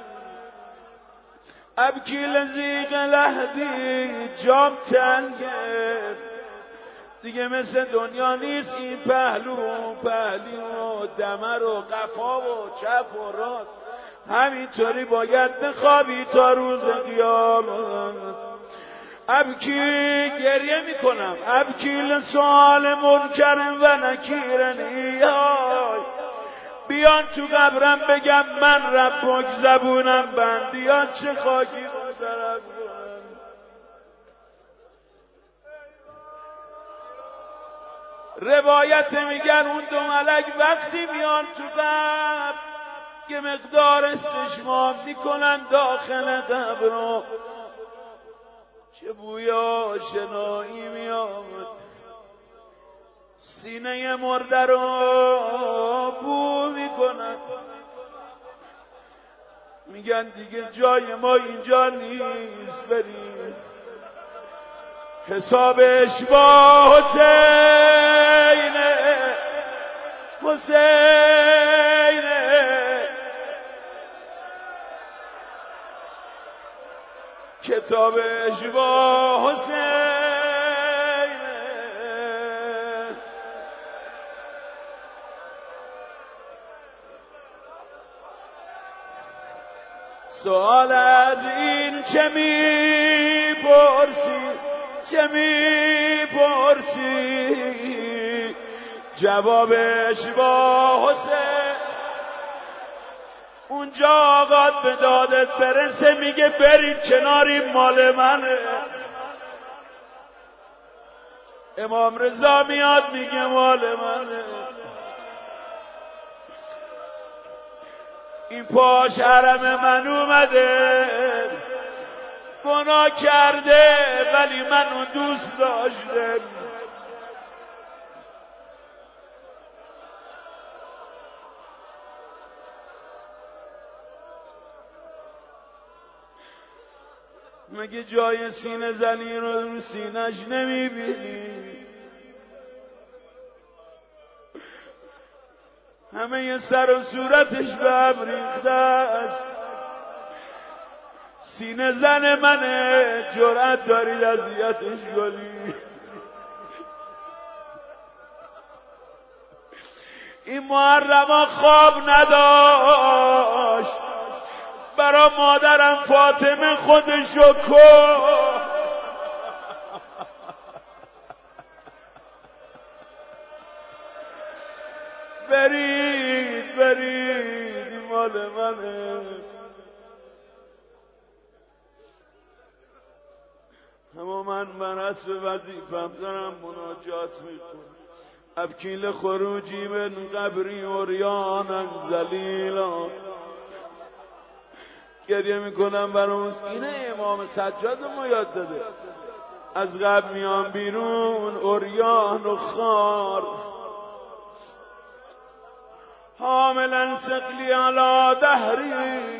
Speaker 3: ابکی لضیق لحدی. جام تنگه دیگه، مثل دنیا نیست این پهلو و پهلی و دمر و قفا و چپ و راست. همینطوری باید بخوابی تا روز قیامت. ابکی، گریه میکنم. ابکی لسؤال منکر و نکیرنی، بیان تو قبرم بگم من ربک، زبونم بند، بیان چه خاکی بسرم. روایت میگن اون دو ملک وقتی میان تو قبر که مقدار استشمام میکنن داخل قبر رو، چه بوی آشنایی میاد. سینه مرده رو بو میکنن، میگن دیگه جای ما اینجا نیست، بریم. حسابش با حسین حسین کتابش با حسین سوال از این چه میپرسی چه میپرسی جوابش با حسین اونجا آقات به دادت برسه میگه برید کناری مال منه امام رضا میاد میگه مال منه این پاش حرم من اومده گناه کرده ولی منو دوست داشته مگه جای سینه زنی رو رو سینه‌اش نمیبینی همه ی سر و صورتش به هم ریخته است سینه زن منه جرأت دارید اذیتش کنی این محرما خواب نداشت برا مادرم فاطمه خودشو کن برید برید این مال منه اما من من اسب وظیفم دارم مناجات میکنم ابکیل خروجی من قبری اوریانا ذلیلا گریه میکنم برای اینه امام سجاد ما یاد داده از قبر میان بیرون اوریان و خار حاملا ثقلی علی دهری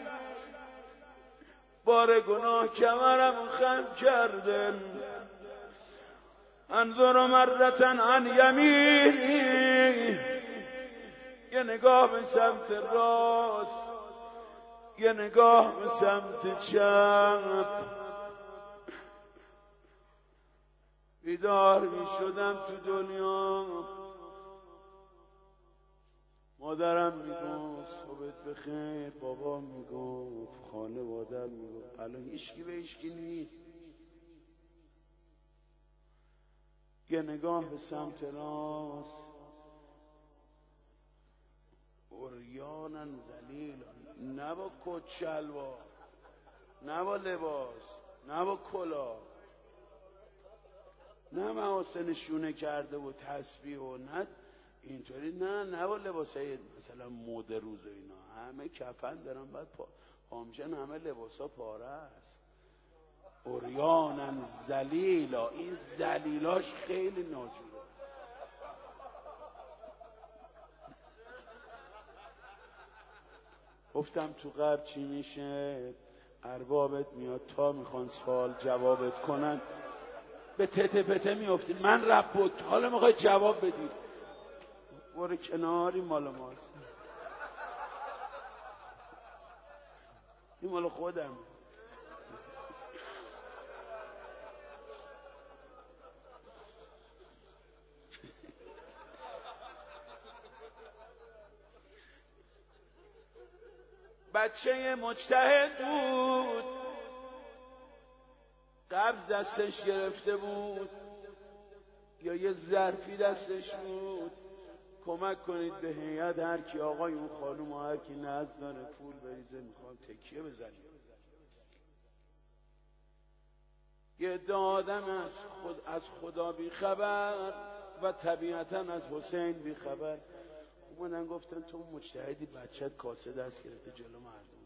Speaker 3: بار گناه کمرم خم کرده انظر مرتن عن یمینی یه نگاه به سمت راست یه نگاه به سمت چپ بیدار می شدم تو دنیا مادرم میگفت صبحت بخیر بابا میگفت خانواده‌ام میگفت الان هیچکی به هیچکی نیست یه نگاه به سمت راست اوریانن ذلیلان نه با کت شلوار نه با لباس نه با کلاه نه محاسن شونه کرده و تسبیح و نه اینطوری نه نه با لباسای مثلا مد روز و اینا همه کفن دارن بعد پا پامشن همه لباسا پاره است اوریانن ذلیلا این ذلیلاش خیلی ناجوره گفتم تو قبر چی میشه اربابت میاد تا میخوان سوال جوابت کنن به تته پته میافتید من رب بود حالا میخوای جواب بدید برو کناری مال ماست این مال خودم بچه مجتهد بود قبض دستش گرفته بود یا یه ظرفی دستش بود کمک کنید به هیئت هر کی آقای اون خانم و هر کی ناز داره پول بریزه میخوام تکیه بزنیم یه عده آدم از خود از خدا بی خبر و طبیعتا از حسین بی خبر اومدن گفتن تو مجتهدی بچت کاسه دست گرفته جلو مردم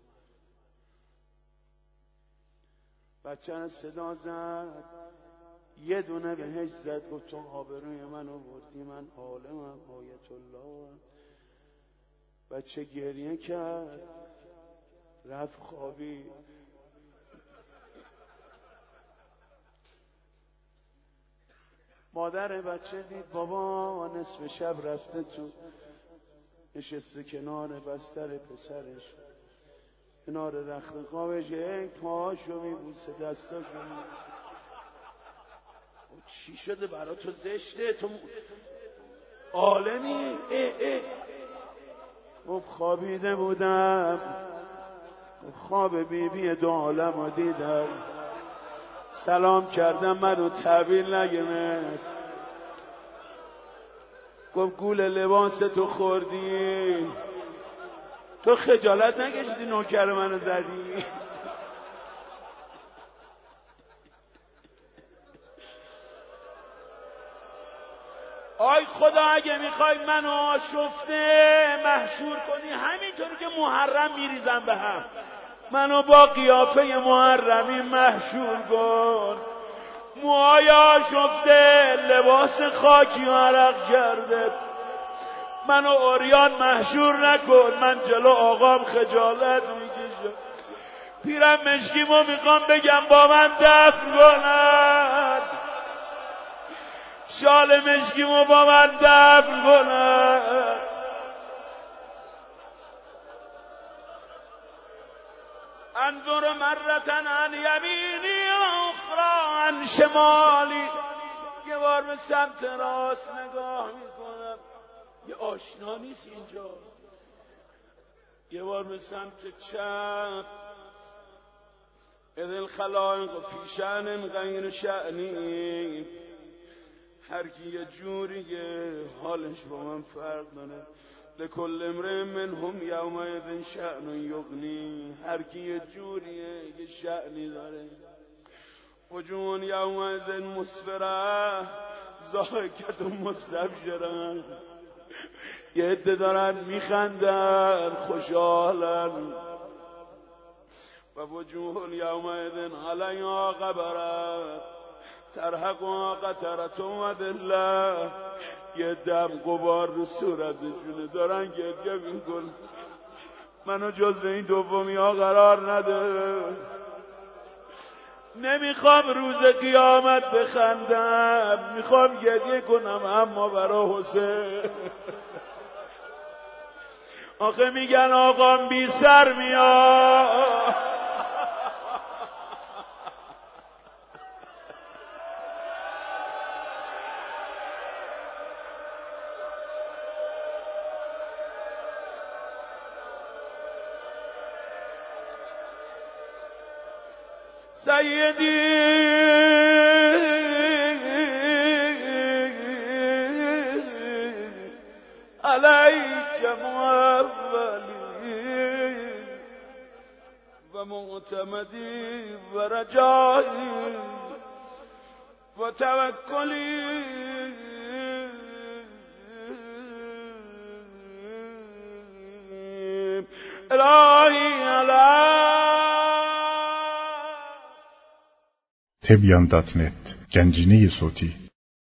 Speaker 3: بچه از صدا زد یه دونه بهش زد گفت تو آبروی من آوردی من عالمم آیت الله بچه گریه کرد رفت خوابی مادر بچه دید بابا نصف شب رفته تو، نشسته کنار بستر پسرش، کنار رخت خوابش، یک پاهاشو میبوسه، دستاشو میبوسه. چی شده برا تو؟ زشته تو عالمی؟ اه اه خب خوابیده بودم، خواب بیبی دو عالم رو دیدم، سلام کردم منو تعبیر نگمه، گفت گول لباس تو خوردی، تو خجالت نکشیدی نوکر منو زدی؟ آی خدا اگه میخوای منو آشفته محشور کنی، همینطوری که محرم میریزم به هم، منو با قیافه محرمی محشور کن. موهای آشفته، لباس خاکی و عرق کرده، منو عریان محشور نکن، من جلو آقام خجالت میکشم. پیرم مشکیمو میخوام بگم با من دفن کنن، شال مشکیمو با من دفن کنن. انظر مرتن عن یمینی اخرى عن شمالی، یه بار به سمت راست نگاه میکنم، یه آشنا نیست اینجا، یه بار به سمت چپ، اذ الخلائق فی شأن غیر شأنی، هر کی یه جوریه حالش با من فرق داره. لکل امرئ منهم یومئذ شأن یغنی، هر کی یه جوریه یه شأنی داره. وجوه یومئذ مسفره ضاحکة مستبشرة، یه عده دارن میخندن خوشحالن. و وجوه یومئذ علیها غبره ترهقها قترة و ذلة، یه دم غبار رو صورتشونه دارن گریه میکنن. منو جز به این دومی ها قرار نده، نمیخوام روز قیامت بخندم، میخوام گریه کنم اما برا حسین. آخه میگن آقام بی سر میاد، سیدی علیک مولی و معتمدی و رجایی و توکلی، الهی علی
Speaker 2: تبیان دات نت گنجینه صوتی.